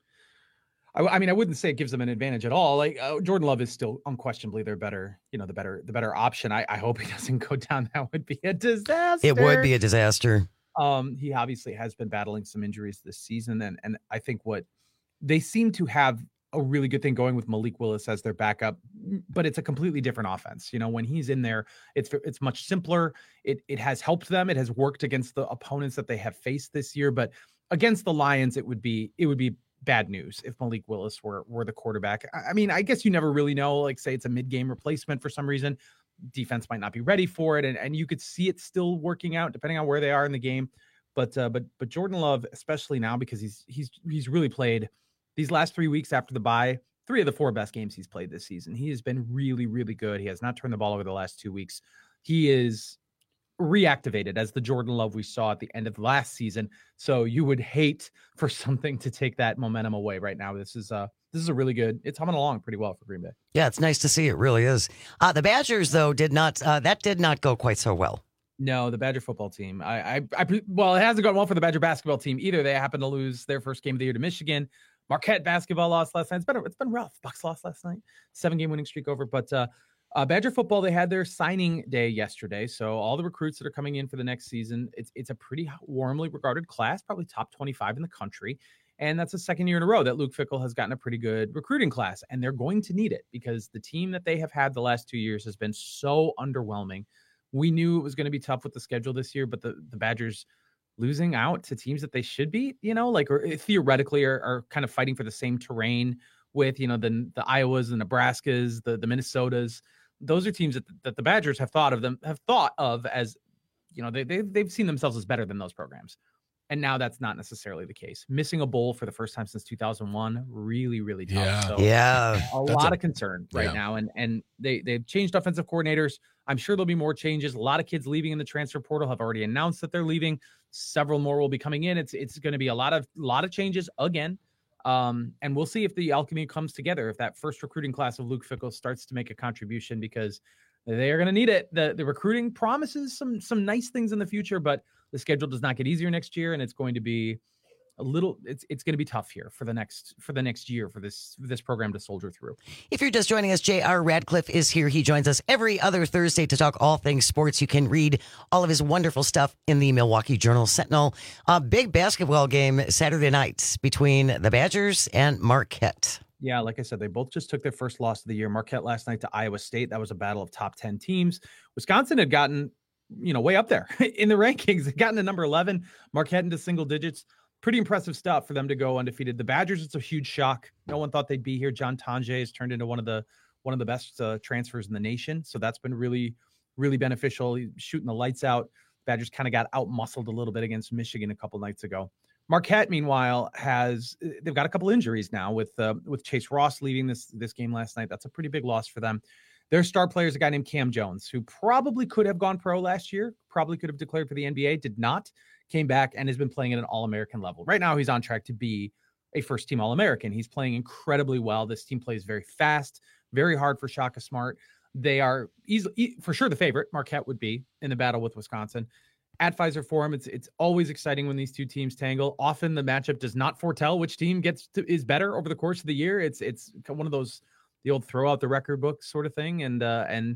I, I mean, I wouldn't say it gives them an advantage at all. Like uh, Jordan Love is still unquestionably their better, you know, the better, the better option. I, I hope he doesn't go down. That would be a disaster. It would be a disaster. Um, he obviously has been battling some injuries this season, and and I think what they seem to have a really good thing going with Malik Willis as their backup, but it's a completely different offense. You know, when he's in there, it's it's much simpler. It it has helped them. It has worked against the opponents that they have faced this year, but against the Lions, it would be it would be bad news if Malik Willis were were the quarterback. I mean, I guess you never really know. Like, say it's a mid-game replacement for some reason. Defense might not be ready for it, and, and you could see it still working out depending on where they are in the game. But uh, but but Jordan Love, especially now, because he's he's he's really played these last three weeks after the bye, three of the four best games he's played this season. He has been really really good. He has not turned the ball over the last two weeks. He is reactivated as the Jordan Love we saw at the end of last season. So you would hate for something to take that momentum away right now. This is uh this is a really good. It's humming along pretty well for Green Bay. Yeah, it's nice to see. It really is. Uh, the Badgers, though, did not. Uh, that did not go quite so well. No, the Badger football team. I, I, I, well, it hasn't gone well for the Badger basketball team either. They happened to lose their first game of the year to Michigan. Marquette basketball lost last night. It's been, it's been rough. Bucks lost last night. Seven game winning streak over. But uh, uh, Badger football, they had their signing day yesterday. So all the recruits that are coming in for the next season, it's it's a pretty warmly regarded class, probably top twenty-five in the country. And that's the second year in a row that Luke Fickell has gotten a pretty good recruiting class. And they're going to need it because the team that they have had the last two years has been so underwhelming. We knew it was going to be tough with the schedule this year, but the, the Badgers losing out to teams that they should beat, you know, like or theoretically are, are kind of fighting for the same terrain with, you know, the, the Iowas, the Nebraskas, the, the Minnesotas. Those are teams that, that the Badgers have thought of them, have thought of as, you know, they, they, they've seen themselves as better than those programs. And now that's not necessarily the case. Missing a bowl for the first time since two thousand one, really, really tough. Yeah, so yeah. A lot a, of concern right yeah. now. And and they, they've changed offensive coordinators. I'm sure there'll be more changes. A lot of kids leaving in the transfer portal have already announced that they're leaving. Several more will be coming in. It's it's going to be a lot of lot of changes again. Um, and we'll see if the alchemy comes together, if that first recruiting class of Luke Fickell starts to make a contribution, because they are going to need it. The the recruiting promises some some nice things in the future, but the schedule does not get easier next year, and it's going to be a little. It's it's going to be tough here for the next for the next year for this for this program to soldier through. If you're just joining us, J R Radcliffe is here. He joins us every other Thursday to talk all things sports. You can read all of his wonderful stuff in the Milwaukee Journal Sentinel. A big basketball game Saturday night between the Badgers and Marquette. Yeah, like I said, they both just took their first loss of the year. Marquette last night to Iowa State. That was a battle of top ten teams. Wisconsin had gotten, you know, way up there in the rankings. They gotten to number eleven. Marquette into single digits. Pretty impressive stuff for them to go undefeated. The Badgers, it's a huge shock. No one thought they'd be here. John Tonje has turned into one of the one of the best uh, transfers in the nation. So that's been really, really beneficial. He's shooting the lights out. Badgers kind of got out-muscled a little bit against Michigan a couple nights ago. Marquette, meanwhile, has they've got a couple injuries now with uh, with Chase Ross leaving this this game last night. That's a pretty big loss for them. Their star player is a guy named Cam Jones, who probably could have gone pro last year, probably could have declared for the N B A, did not, came back and has been playing at an All-American level. Right now, he's on track to be a first-team All-American. He's playing incredibly well. This team plays very fast, very hard for Shaka Smart. They are easily, for sure the favorite, Marquette would be, in the battle with Wisconsin. At Pfizer Forum, it's it's always exciting when these two teams tangle. Often the matchup does not foretell which team gets to, is better over the course of the year. It's it's one of those the old throw out the record book sort of thing, and uh, and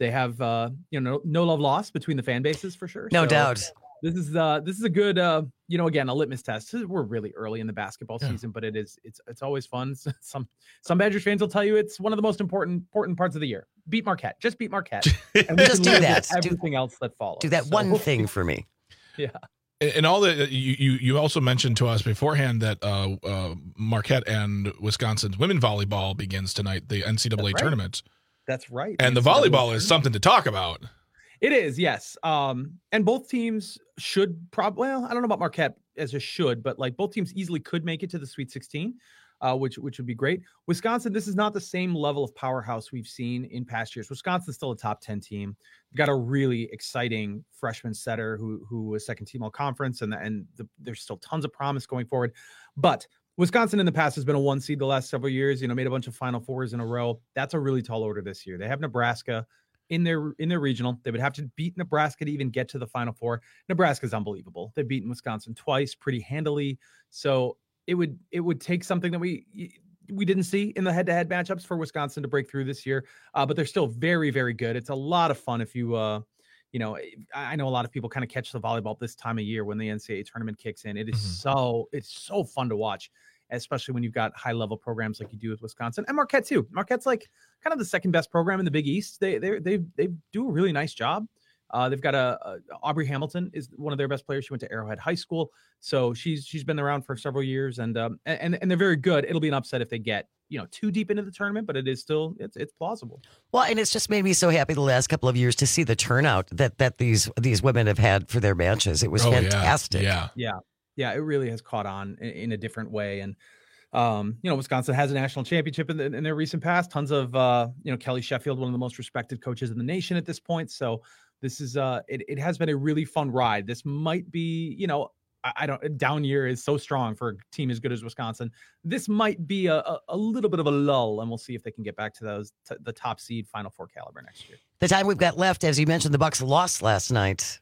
They have, uh, you know, no, no love lost between the fan bases for sure. No So doubt. This is uh, this is a good, uh, you know, again, a litmus test. We're really early in the basketball Yeah. season, but it is it's it's always fun. Some some Badgers fans will tell you it's one of the most important important parts of the year. Beat Marquette, just beat Marquette, and we Just can do live that. with Do- Everything else that follows. Do that So- one thing for me. Yeah. And all the you you you also mentioned to us beforehand that uh, uh, Marquette and Wisconsin's women volleyball begins tonight, the N C double A That's right. tournament, That's right. and the N C double A volleyball is tournament. something to talk about. It is, yes. Um, and both teams should probably, well, I don't know about Marquette as a should, but like both teams easily could make it to the Sweet sixteen, uh, which which would be great. Wisconsin, this is not the same level of powerhouse we've seen in past years. Wisconsin's still a top ten team. We've got a really exciting freshman setter who who was second team all conference, and and the, there's still tons of promise going forward. But Wisconsin in the past has been a one seed the last several years. You know, made a bunch of Final Fours in a row. That's a really tall order this year. They have Nebraska in their in their regional. They would have to beat Nebraska to even get to the Final Four. Nebraska's unbelievable. They've beaten Wisconsin twice pretty handily. So it would it would take something that we we didn't see in the head-to-head matchups for Wisconsin to break through this year. Uh, but they're still very, very good. It's a lot of fun if you uh you know, I know a lot of people kind of catch the volleyball this time of year when the N C double A tournament kicks in. It is so it's so fun to watch, especially when you've got high level programs like you do with Wisconsin and Marquette too. Marquette's like kind of the second best program in the Big East. They they they they do a really nice job. Uh, they've got a, a Aubrey Hamilton is one of their best players. She went to Arrowhead High School, so she's she's been around for several years, and um and and they're very good. It'll be an upset if they get you know too deep into the tournament, but it is still it's it's plausible. Well, and it's just made me so happy the last couple of years to see the turnout that that these these women have had for their matches. It was Oh, yeah. fantastic. Yeah. Yeah, yeah, it really has caught on in, in a different way. And um, you know, Wisconsin has a national championship in, the, in their recent past. Tons of uh, you know, Kelly Sheffield, one of the most respected coaches in the nation at this point. So this is uh, it, it has been a really fun ride. This might be, you know, I, I don't down year is so strong for a team as good as Wisconsin. This might be a, a, a little bit of a lull, and we'll see if they can get back to those t- the top seed Final Four caliber next year. The time we've got left, as you mentioned, the Bucks lost last night.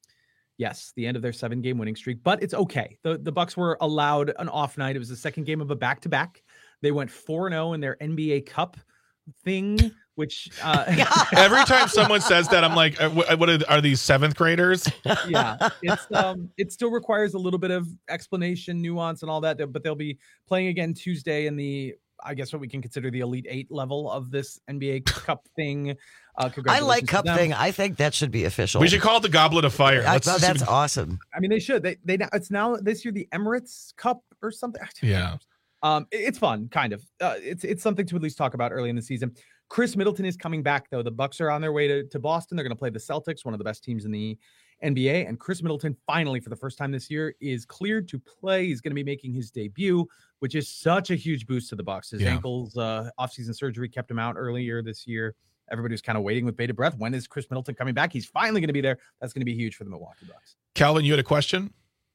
Yes, the end of their seven-game winning streak, but it's okay. The the Bucks were allowed an off night. It was the second game of a back-to-back. They went four and oh in their N B A Cup thing, which uh, Every time someone says that, I'm like, uh, what, what are, are these seventh graders? yeah, it's um, it still requires a little bit of explanation, nuance, and all that. But they'll be playing again Tuesday in the, I guess, what we can consider the Elite Eight level of this N B A Cup thing. Uh, I like congratulations to Cup them. thing. I think that should be official. We should call it the Goblet of Fire. I Let's thought just- that's awesome. I mean, they should. They they it's now this year the Emirates Cup or something. Yeah. Um, it- it's fun, kind of. Uh, it's it's something to at least talk about early in the season. Chris Middleton is coming back though. The Bucks are on their way to, to Boston. They're going to play the Celtics, one of the best teams in the N B A. And Chris Middleton finally, for the first time this year, is cleared to play. He's going to be making his debut, which is such a huge boost to the Bucks. His Yeah. ankles, uh, offseason surgery kept him out earlier this year. Everybody was kind of waiting with bated breath. When is Chris Middleton coming back? He's finally going to be there. That's going to be huge for the Milwaukee Bucks. Calvin, you had a question?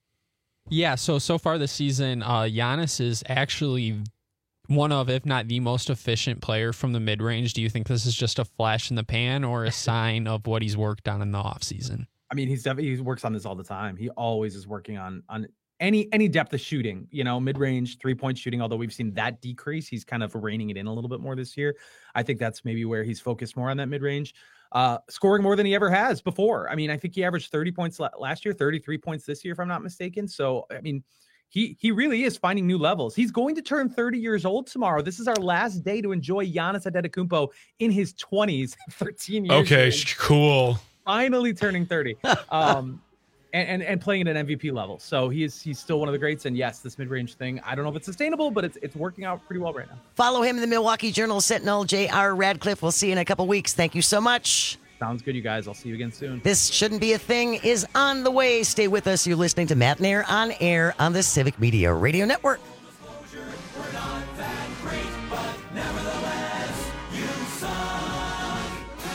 Yeah, so so far this season, uh, Giannis is actually one of, if not the most efficient player from the mid-range. Do you think this is just a flash in the pan or a sign of what he's worked on in the offseason? I mean, he's definitely, he works on this all the time. He always is working on on any any depth of shooting, you know, mid-range, three-point shooting, although we've seen that decrease. He's kind of reining it in a little bit more this year. I think that's maybe where he's focused more on that mid-range. Uh, scoring more than he ever has before. I mean, I think he averaged thirty points last year, thirty-three points this year, if I'm not mistaken. So, I mean, he he really is finding new levels. He's going to turn thirty years old tomorrow. This is our last day to enjoy Giannis Antetokounmpo in his twenties, thirteen years Okay, old. sh- cool. Finally turning thirty. Um, and, and and playing at an M V P level. So he is he's still one of the greats. And yes, this mid-range thing, I don't know if it's sustainable, but it's it's working out pretty well right now. Follow him in the Milwaukee Journal Sentinel, J R Radcliffe. We'll see you in a couple weeks. Thank you so much. Sounds good, you guys. I'll see you again soon. This Shouldn't Be a Thing is on the way. Stay with us. You're listening to Matt and Air on air on the Civic Media Radio Network. We're not that great, but nevertheless, you suck.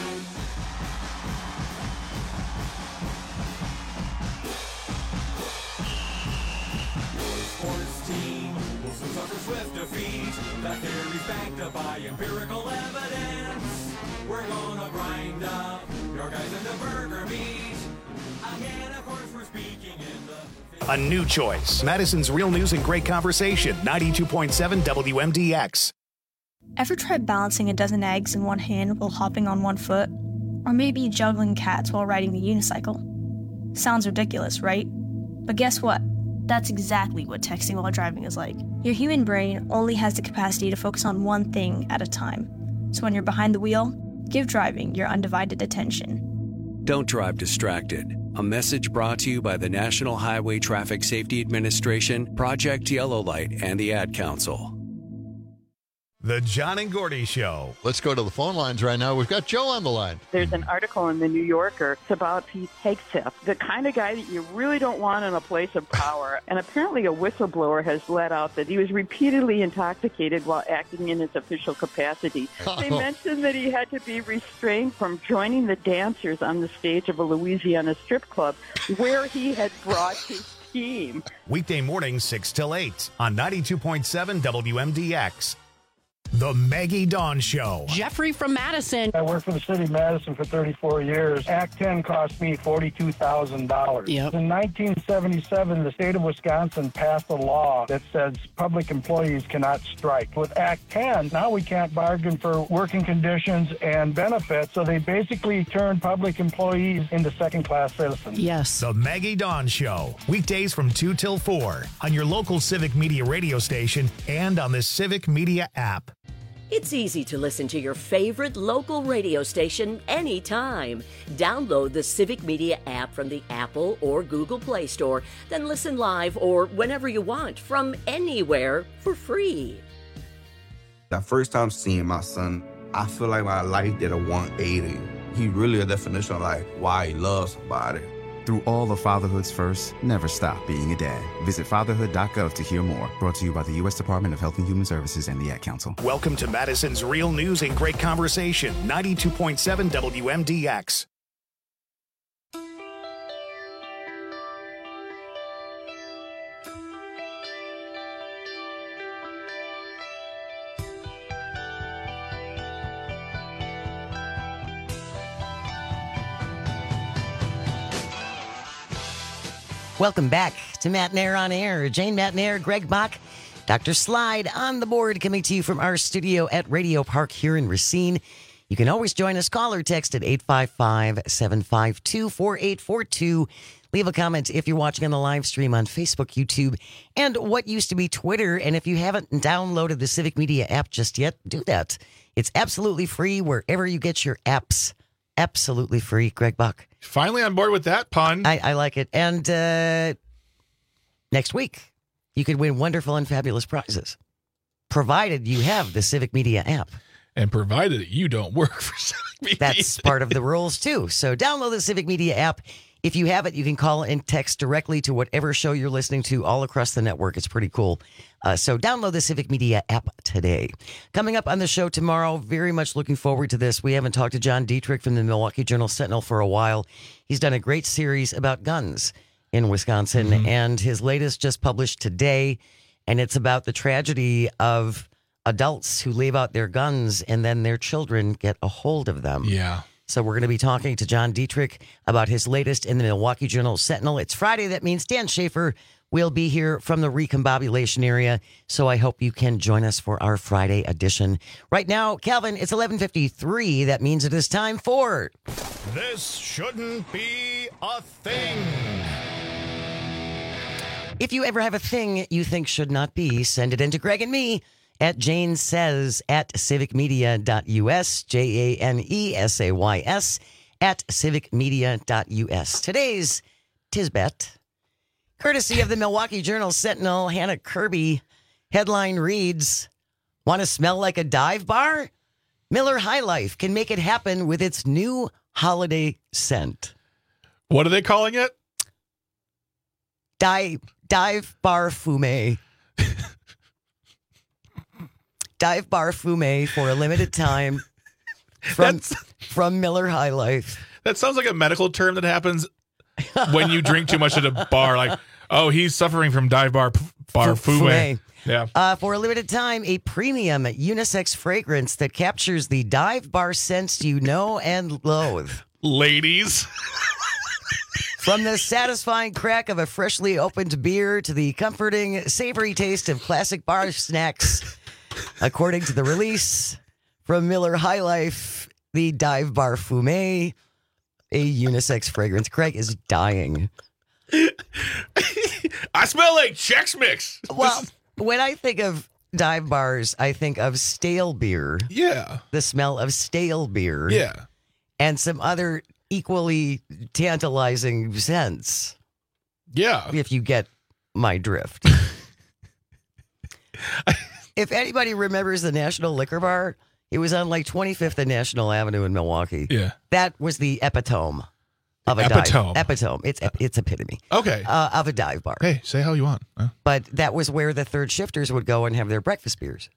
Your sports team will soon suffer swift defeat. That theory's backed up by empirical evidence. We're gonna grind up your guys into burger meat. Again, of course, we're speaking in the... A new choice. Madison's Real News and Great Conversation. ninety-two point seven W M D X. Ever tried balancing a dozen eggs in one hand while hopping on one foot? Or maybe juggling cats while riding the unicycle. Sounds ridiculous, right? But guess what? That's exactly what texting while driving is like. Your human brain only has the capacity to focus on one thing at a time. So when you're behind the wheel, give driving your undivided attention. Don't drive distracted. A message brought to you by the National Highway Traffic Safety Administration, Project Yellow Light, and the Ad Council. The John and Gordy Show. Let's go to the phone lines right now. We've got Joe on the line. There's an article in the New Yorker. It's about Pete Hegseth, the kind of guy that you really don't want in a place of power. And apparently a whistleblower has let out that he was repeatedly intoxicated while acting in his official capacity. Oh. They mentioned that he had to be restrained from joining the dancers on the stage of a Louisiana strip club where he had brought his team. Weekday mornings, six till eight on ninety-two point seven W M D X. The Maggie Dawn Show. Jeffrey from Madison. I worked for the city of Madison for thirty-four years. Act ten cost me forty-two thousand dollars. Yep. In nineteen seventy-seven, the state of Wisconsin passed a law that says public employees cannot strike. With Act ten, now we can't bargain for working conditions and benefits, so they basically turned public employees into second-class citizens. Yes. The Maggie Dawn Show. Weekdays from two till four on your local Civic Media radio station and on the Civic Media app. It's easy to listen to your favorite local radio station anytime. Download the Civic Media app from the Apple or Google Play Store, then listen live or whenever you want from anywhere for free. The first time seeing my son, I feel like my life did a one eighty. He really a definition of like why he loves somebody. Through all of fatherhood's first, never stop being a dad. Visit fatherhood dot gov to hear more. Brought to you by the U S Department of Health and Human Services and the Ad Council. Welcome to Madison's Real News and Great Conversation, ninety-two point seven W M D X. Welcome back to Matt Nair on Air. Jane Matt Nair, Greg Bach, Doctor Slide on the board, coming to you from our studio at Radio Park here in Racine. You can always join us. Call or text at eight five five, seven five two, four eight four two. Leave a comment if you're watching on the live stream on Facebook, YouTube, and what used to be Twitter. And if you haven't downloaded the Civic Media app just yet, do that. It's absolutely free wherever you get your apps. Absolutely free. Greg Bach. Finally on board with that pun. I, I like it. And uh, next week, you could win wonderful and fabulous prizes, provided you have the Civic Media app. And provided that you don't work for Civic Media. That's part of the rules, too. So download the Civic Media app. If you have it, you can call and text directly to whatever show you're listening to all across the network. It's pretty cool. Uh, so download the Civic Media app today. Coming up on the show tomorrow, very much looking forward to this. We haven't talked to John Dietrich from the Milwaukee Journal-Sentinel for a while. He's done a great series about guns in Wisconsin, mm-hmm. and his latest just published today, and it's about the tragedy of adults who leave out their guns and then their children get a hold of them. Yeah. So we're going to be talking to John Dietrich about his latest in the Milwaukee Journal-Sentinel. It's Friday. That means Dan Schaefer will be here from the recombobulation area. So I hope you can join us for our Friday edition. Right now, Calvin, it's eleven fifty-three. That means it is time for... This shouldn't be a thing. If you ever have a thing you think should not be, send it in to Greg and me at Jane Says at civic media dot U S, J A N E S A Y S, at civic media dot U S. Today's Tisbet, courtesy of the Milwaukee Journal-Sentinel, Hannah Kirby. Headline reads, want to smell like a dive bar? Miller High Life can make it happen with its new holiday scent. What are they calling it? Dive, dive Bar Fume. Dive Bar Fume for a limited time from, from Miller High Life. That sounds like a medical term that happens when you drink too much at a bar. Like, oh, he's suffering from Dive Bar Bar F- Fume. Fume. Yeah. Uh, for a limited time, a premium unisex fragrance that captures the dive bar scents you know and loathe. Ladies. From the satisfying crack of a freshly opened beer to the comforting, savory taste of classic bar snacks. According to the release from Miller High Life, the Dive Bar Fume, a unisex fragrance. Craig is dying. I smell like Chex Mix. Well, when I think of dive bars, I think of stale beer. Yeah. The smell of stale beer. Yeah. And some other equally tantalizing scents. Yeah. If you get my drift. If anybody remembers the National Liquor Bar, it was on like twenty-fifth and National Avenue in Milwaukee. Yeah. That was the epitome of a Epitome. dive. Epitome. It's it's epitome. Okay. Uh, of a dive bar. Hey, say how you want. Huh? But that was where the third shifters would go and have their breakfast beers.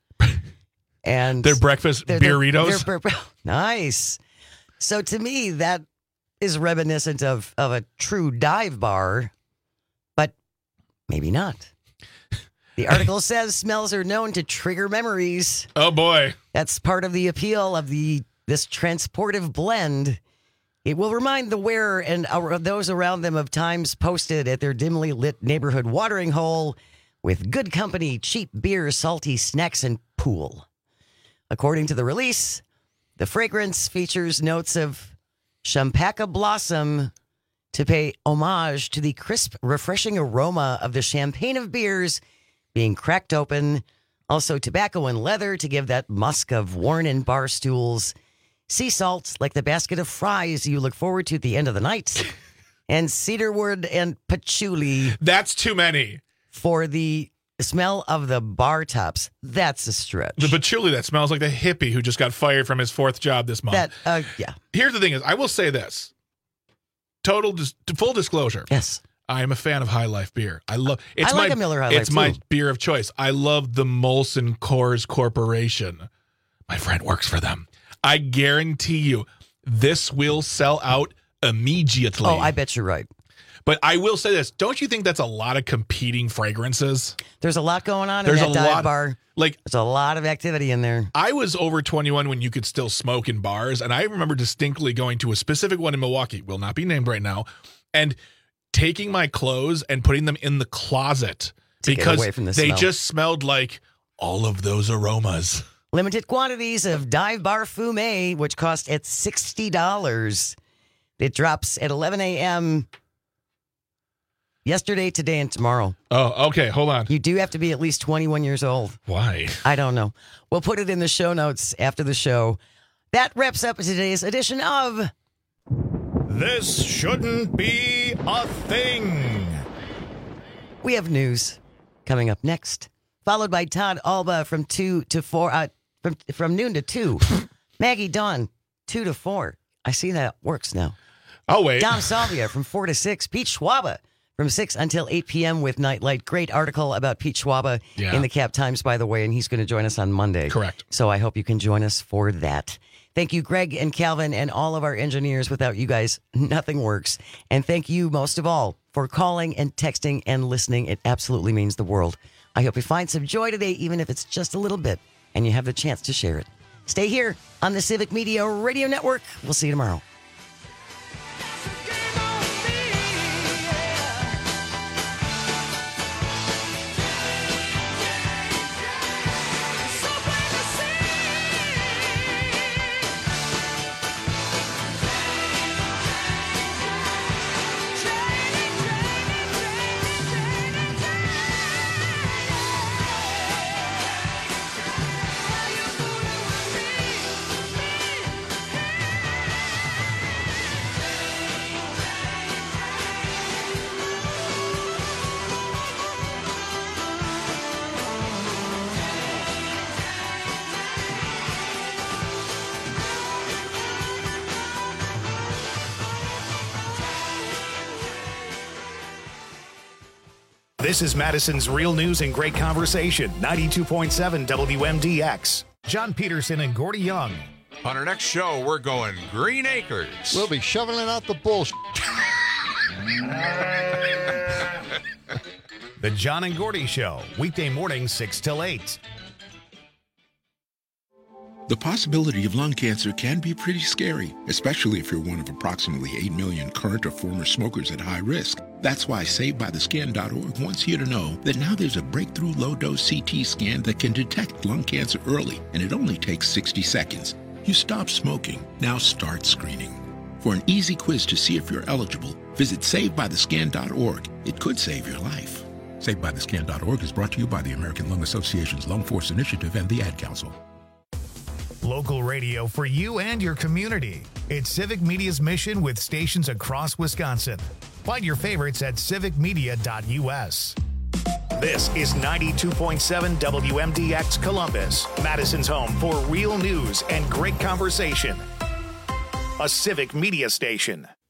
And Their breakfast their- burritos? their- their- nice. So to me, that is reminiscent of, of a true dive bar, but maybe not. The article says smells are known to trigger memories. Oh boy. That's part of the appeal of the this transportive blend. It will remind the wearer and our, those around them of times posted at their dimly lit neighborhood watering hole with good company, cheap beer, salty snacks, and pool. According to the release, the fragrance features notes of Champaca Blossom to pay homage to the crisp, refreshing aroma of the champagne of beers being cracked open. Also tobacco and leather to give that musk of worn-in bar stools. Sea salt, like the basket of fries you look forward to at the end of the night. And cedarwood and patchouli. That's too many. For the smell of the bar tops. That's a stretch. The patchouli that smells like the hippie who just got fired from his fourth job this month. That, uh, yeah. Here's the thing is, I will say this. Total, dis- full disclosure. Yes. I am a fan of High Life beer. I love it's I like my a Miller High Life, it's my too. beer of choice. I love the Molson Coors Corporation. My friend works for them. I guarantee you this will sell out immediately. Oh, I bet you're right. But I will say this, don't you think that's a lot of competing fragrances? There's a lot going on There's in that a dive lot bar. Like There's a lot of activity in there. I was over twenty-one when you could still smoke in bars, and I remember distinctly going to a specific one in Milwaukee, will not be named right now, and taking my clothes and putting them in the closet To get because away from the they smell. just smelled like all of those aromas. Limited quantities of Dive Bar Fume, which cost at sixty dollars. It drops at eleven a.m. yesterday, today, and tomorrow. Oh, okay. Hold on. You do have to be at least twenty-one years old. Why? I don't know. We'll put it in the show notes after the show. That wraps up today's edition of This Shouldn't Be a Thing. We have news coming up next, followed by Todd Alba from two to four, uh, from from noon to two. Maggie Dawn, two to four. I see that works now. Oh, wait. Dom Salvia from four to six. Pete Schwaba from six until eight p.m. with Nightlight. Great article about Pete Schwaba Yeah. in the Cap Times, by the way, and he's going to join us on Monday. Correct. So I hope you can join us for that. Thank you, Greg and Calvin, and all of our engineers. Without you guys, nothing works. And thank you, most of all, for calling and texting and listening. It absolutely means the world. I hope you find some joy today, even if it's just a little bit, and you have the chance to share it. Stay here on the Civic Media Radio Network. We'll see you tomorrow. This is Madison's Real News and Great Conversation, ninety-two point seven W M D X. John Peterson and Gordy Young. On our next show, we're going Green Acres. We'll be shoveling out the bullshit. The John and Gordy Show, weekday mornings six till eight. The possibility of lung cancer can be pretty scary, especially if you're one of approximately eight million current or former smokers at high risk. That's why Saved By The Scan dot org wants you to know that now there's a breakthrough low-dose C T scan that can detect lung cancer early, and it only takes sixty seconds. You stopped smoking. Now start screening. For an easy quiz to see if you're eligible, visit save by the scan dot org. It could save your life. save by the scan dot org is brought to you by the American Lung Association's Lung Force Initiative and the Ad Council. Local radio for you and your community. It's Civic Media's mission with stations across Wisconsin. Find your favorites at civic media dot u s. This is ninety-two point seven W M D X Columbus, Madison's home for real news and great conversation. A Civic Media station.